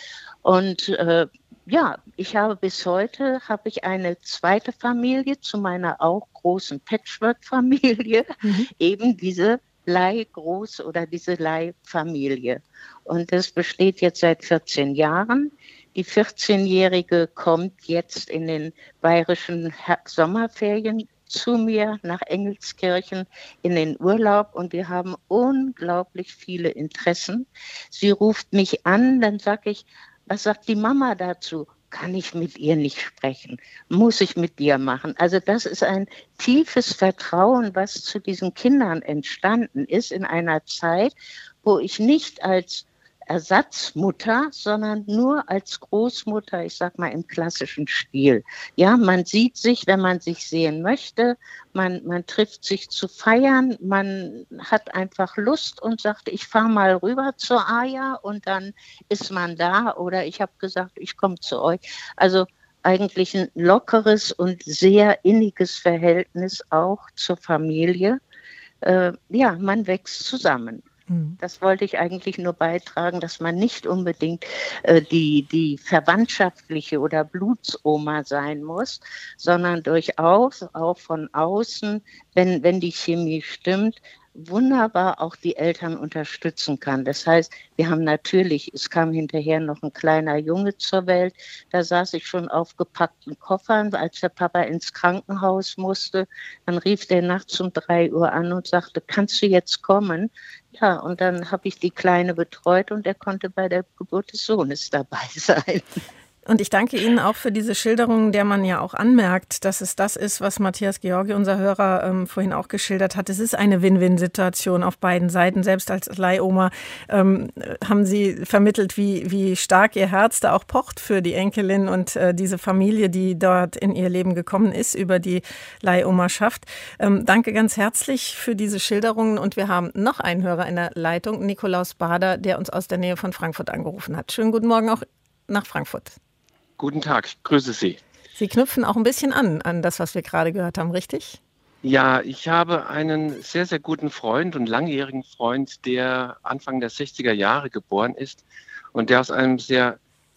Und äh, ja, ich habe bis heute habe ich eine zweite Familie zu meiner auch großen Patchwork-Familie, mhm. eben diese Leihgroß- oder diese Leihfamilie. Und das besteht jetzt seit vierzehn Jahren. Die vierzehnjährige kommt jetzt in den bayerischen Sommerferien zu mir nach Engelskirchen in den Urlaub und wir haben unglaublich viele Interessen. Sie ruft mich an, dann sage ich, was sagt die Mama dazu? Kann ich mit ihr nicht sprechen? Muss ich mit dir machen? Also das ist ein tiefes Vertrauen, was zu diesen Kindern entstanden ist in einer Zeit, wo ich nicht als Ersatzmutter, sondern nur als Großmutter, ich sag mal im klassischen Stil. Ja, man sieht sich, wenn man sich sehen möchte, man, man trifft sich zu feiern, man hat einfach Lust und sagt, ich fahre mal rüber zur Aya und dann ist man da oder ich habe gesagt, ich komme zu euch. Also eigentlich ein lockeres und sehr inniges Verhältnis auch zur Familie. Äh, ja, man wächst zusammen. Das wollte ich eigentlich nur beitragen, dass man nicht unbedingt äh, die, die verwandtschaftliche oder Blutsoma sein muss, sondern durchaus auch von außen, wenn, wenn die Chemie stimmt, wunderbar auch die Eltern unterstützen kann. Das heißt, wir haben natürlich, es kam hinterher noch ein kleiner Junge zur Welt, da saß ich schon auf gepackten Koffern, als der Papa ins Krankenhaus musste, dann rief der nachts um drei Uhr an und sagte, kannst du jetzt kommen? Ja, und dann habe ich die Kleine betreut und er konnte bei der Geburt des Sohnes dabei sein.
Und ich danke Ihnen auch für diese Schilderung, der man ja auch anmerkt, dass es das ist, was Matthias Georgi, unser Hörer, ähm, vorhin auch geschildert hat. Es ist eine Win-Win-Situation auf beiden Seiten. Selbst als Leihoma ähm, haben Sie vermittelt, wie, wie stark Ihr Herz da auch pocht für die Enkelin und äh, diese Familie, die dort in ihr Leben gekommen ist über die Leihomaschaft. Ähm, danke ganz herzlich für diese Schilderungen. Und wir haben noch einen Hörer in der Leitung, Nikolaus Bader, der uns aus der Nähe von Frankfurt angerufen hat. Schönen guten Morgen auch nach Frankfurt.
Guten Tag, ich grüße Sie.
Sie knüpfen auch ein bisschen an, an das, was wir gerade gehört haben, richtig?
Ja, ich habe einen sehr, sehr guten Freund und langjährigen Freund, der Anfang der sechziger Jahre geboren ist und der aus einem sehr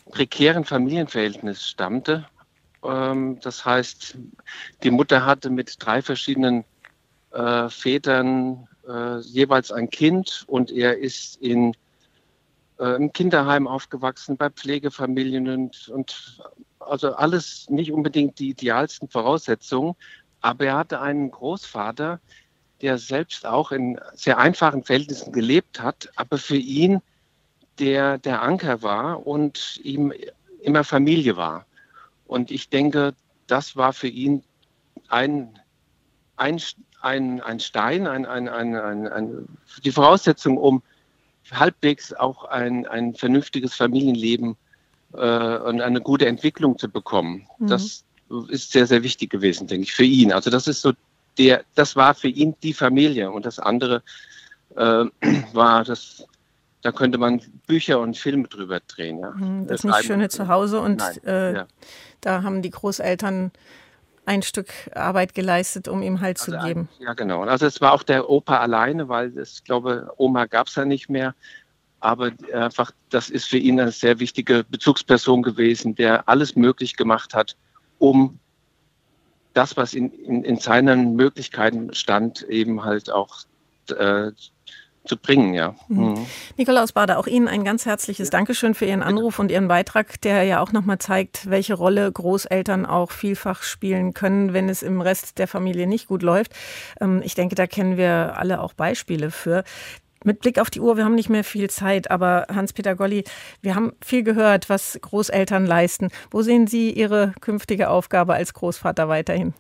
prekären Familienverhältnis stammte. Ähm, das heißt, die Mutter hatte mit drei verschiedenen äh, Vätern äh, jeweils ein Kind und er ist in, äh, im Kinderheim aufgewachsen, bei Pflegefamilien und, und also alles nicht unbedingt die idealsten Voraussetzungen. Aber er hatte einen Großvater, der selbst auch in sehr einfachen Verhältnissen gelebt hat, aber für ihn der, der Anker war und ihm immer Familie war. Und ich denke, das war für ihn ein, ein, ein, ein Stein, ein, ein, ein, ein, ein, die Voraussetzung, um halbwegs auch ein, ein vernünftiges Familienleben äh, und eine gute Entwicklung zu bekommen. Mhm. Das ist sehr, sehr wichtig gewesen, denke ich, für ihn. Also das ist so der, das war für ihn die Familie und das andere äh, war das. Da könnte man Bücher und Filme drüber drehen. Ja.
Das, das nicht schöne Zuhause und
Nein,
äh,
ja.
Da haben die Großeltern ein Stück Arbeit geleistet, um ihm Halt
also
zu geben.
Ein, ja, genau. Also es war auch der Opa alleine, weil ich glaube, Oma gab es ja nicht mehr. Aber einfach, das ist für ihn eine sehr wichtige Bezugsperson gewesen, der alles möglich gemacht hat, um das, was in, in, in seinen Möglichkeiten stand, eben halt auch äh, zu bringen, ja. Mhm.
Nikolaus Bader, auch Ihnen ein ganz herzliches Dankeschön für Ihren Anruf und Ihren Beitrag, der ja auch nochmal zeigt, welche Rolle Großeltern auch vielfach spielen können, wenn es im Rest der Familie nicht gut läuft. Ich denke, da kennen wir alle auch Beispiele für. Mit Blick auf die Uhr, wir haben nicht mehr viel Zeit, aber Hans-Peter Golli, wir haben viel gehört, was Großeltern leisten. Wo sehen Sie Ihre künftige Aufgabe als Großvater weiterhin?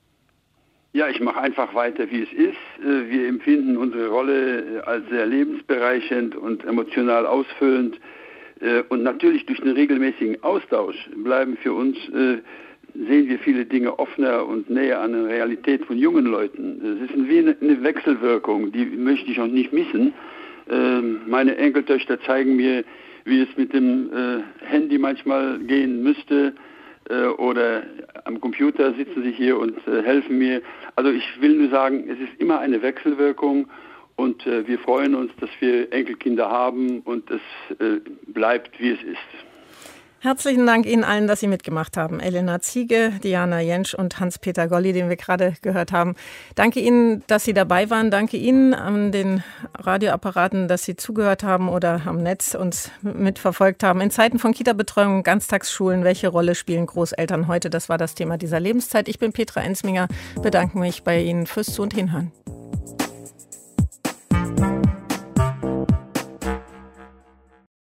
Ja, ich mache einfach weiter, wie es ist. Wir empfinden unsere Rolle als sehr lebensbereichernd und emotional ausfüllend. Und natürlich durch den regelmäßigen Austausch bleiben für uns, sehen wir viele Dinge offener und näher an der Realität von jungen Leuten. Es ist wie eine Wechselwirkung, die möchte ich auch nicht missen. Meine Enkeltöchter zeigen mir, wie es mit dem Handy manchmal gehen müsste. Oder am Computer sitzen sie hier und äh, helfen mir. Also ich will nur sagen, es ist immer eine Wechselwirkung und äh, wir freuen uns, dass wir Enkelkinder haben und es äh, bleibt, wie es ist.
Herzlichen Dank Ihnen allen, dass Sie mitgemacht haben. Elena Ziege, Diana Jentsch und Hans-Peter Golli, den wir gerade gehört haben. Danke Ihnen, dass Sie dabei waren. Danke Ihnen an den Radioapparaten, dass Sie zugehört haben oder am Netz uns mitverfolgt haben. In Zeiten von Kita-Betreuung und Ganztagsschulen, welche Rolle spielen Großeltern heute? Das war das Thema dieser Lebenszeit. Ich bin Petra Ensminger, bedanke mich bei Ihnen fürs Zu- und Hinhören.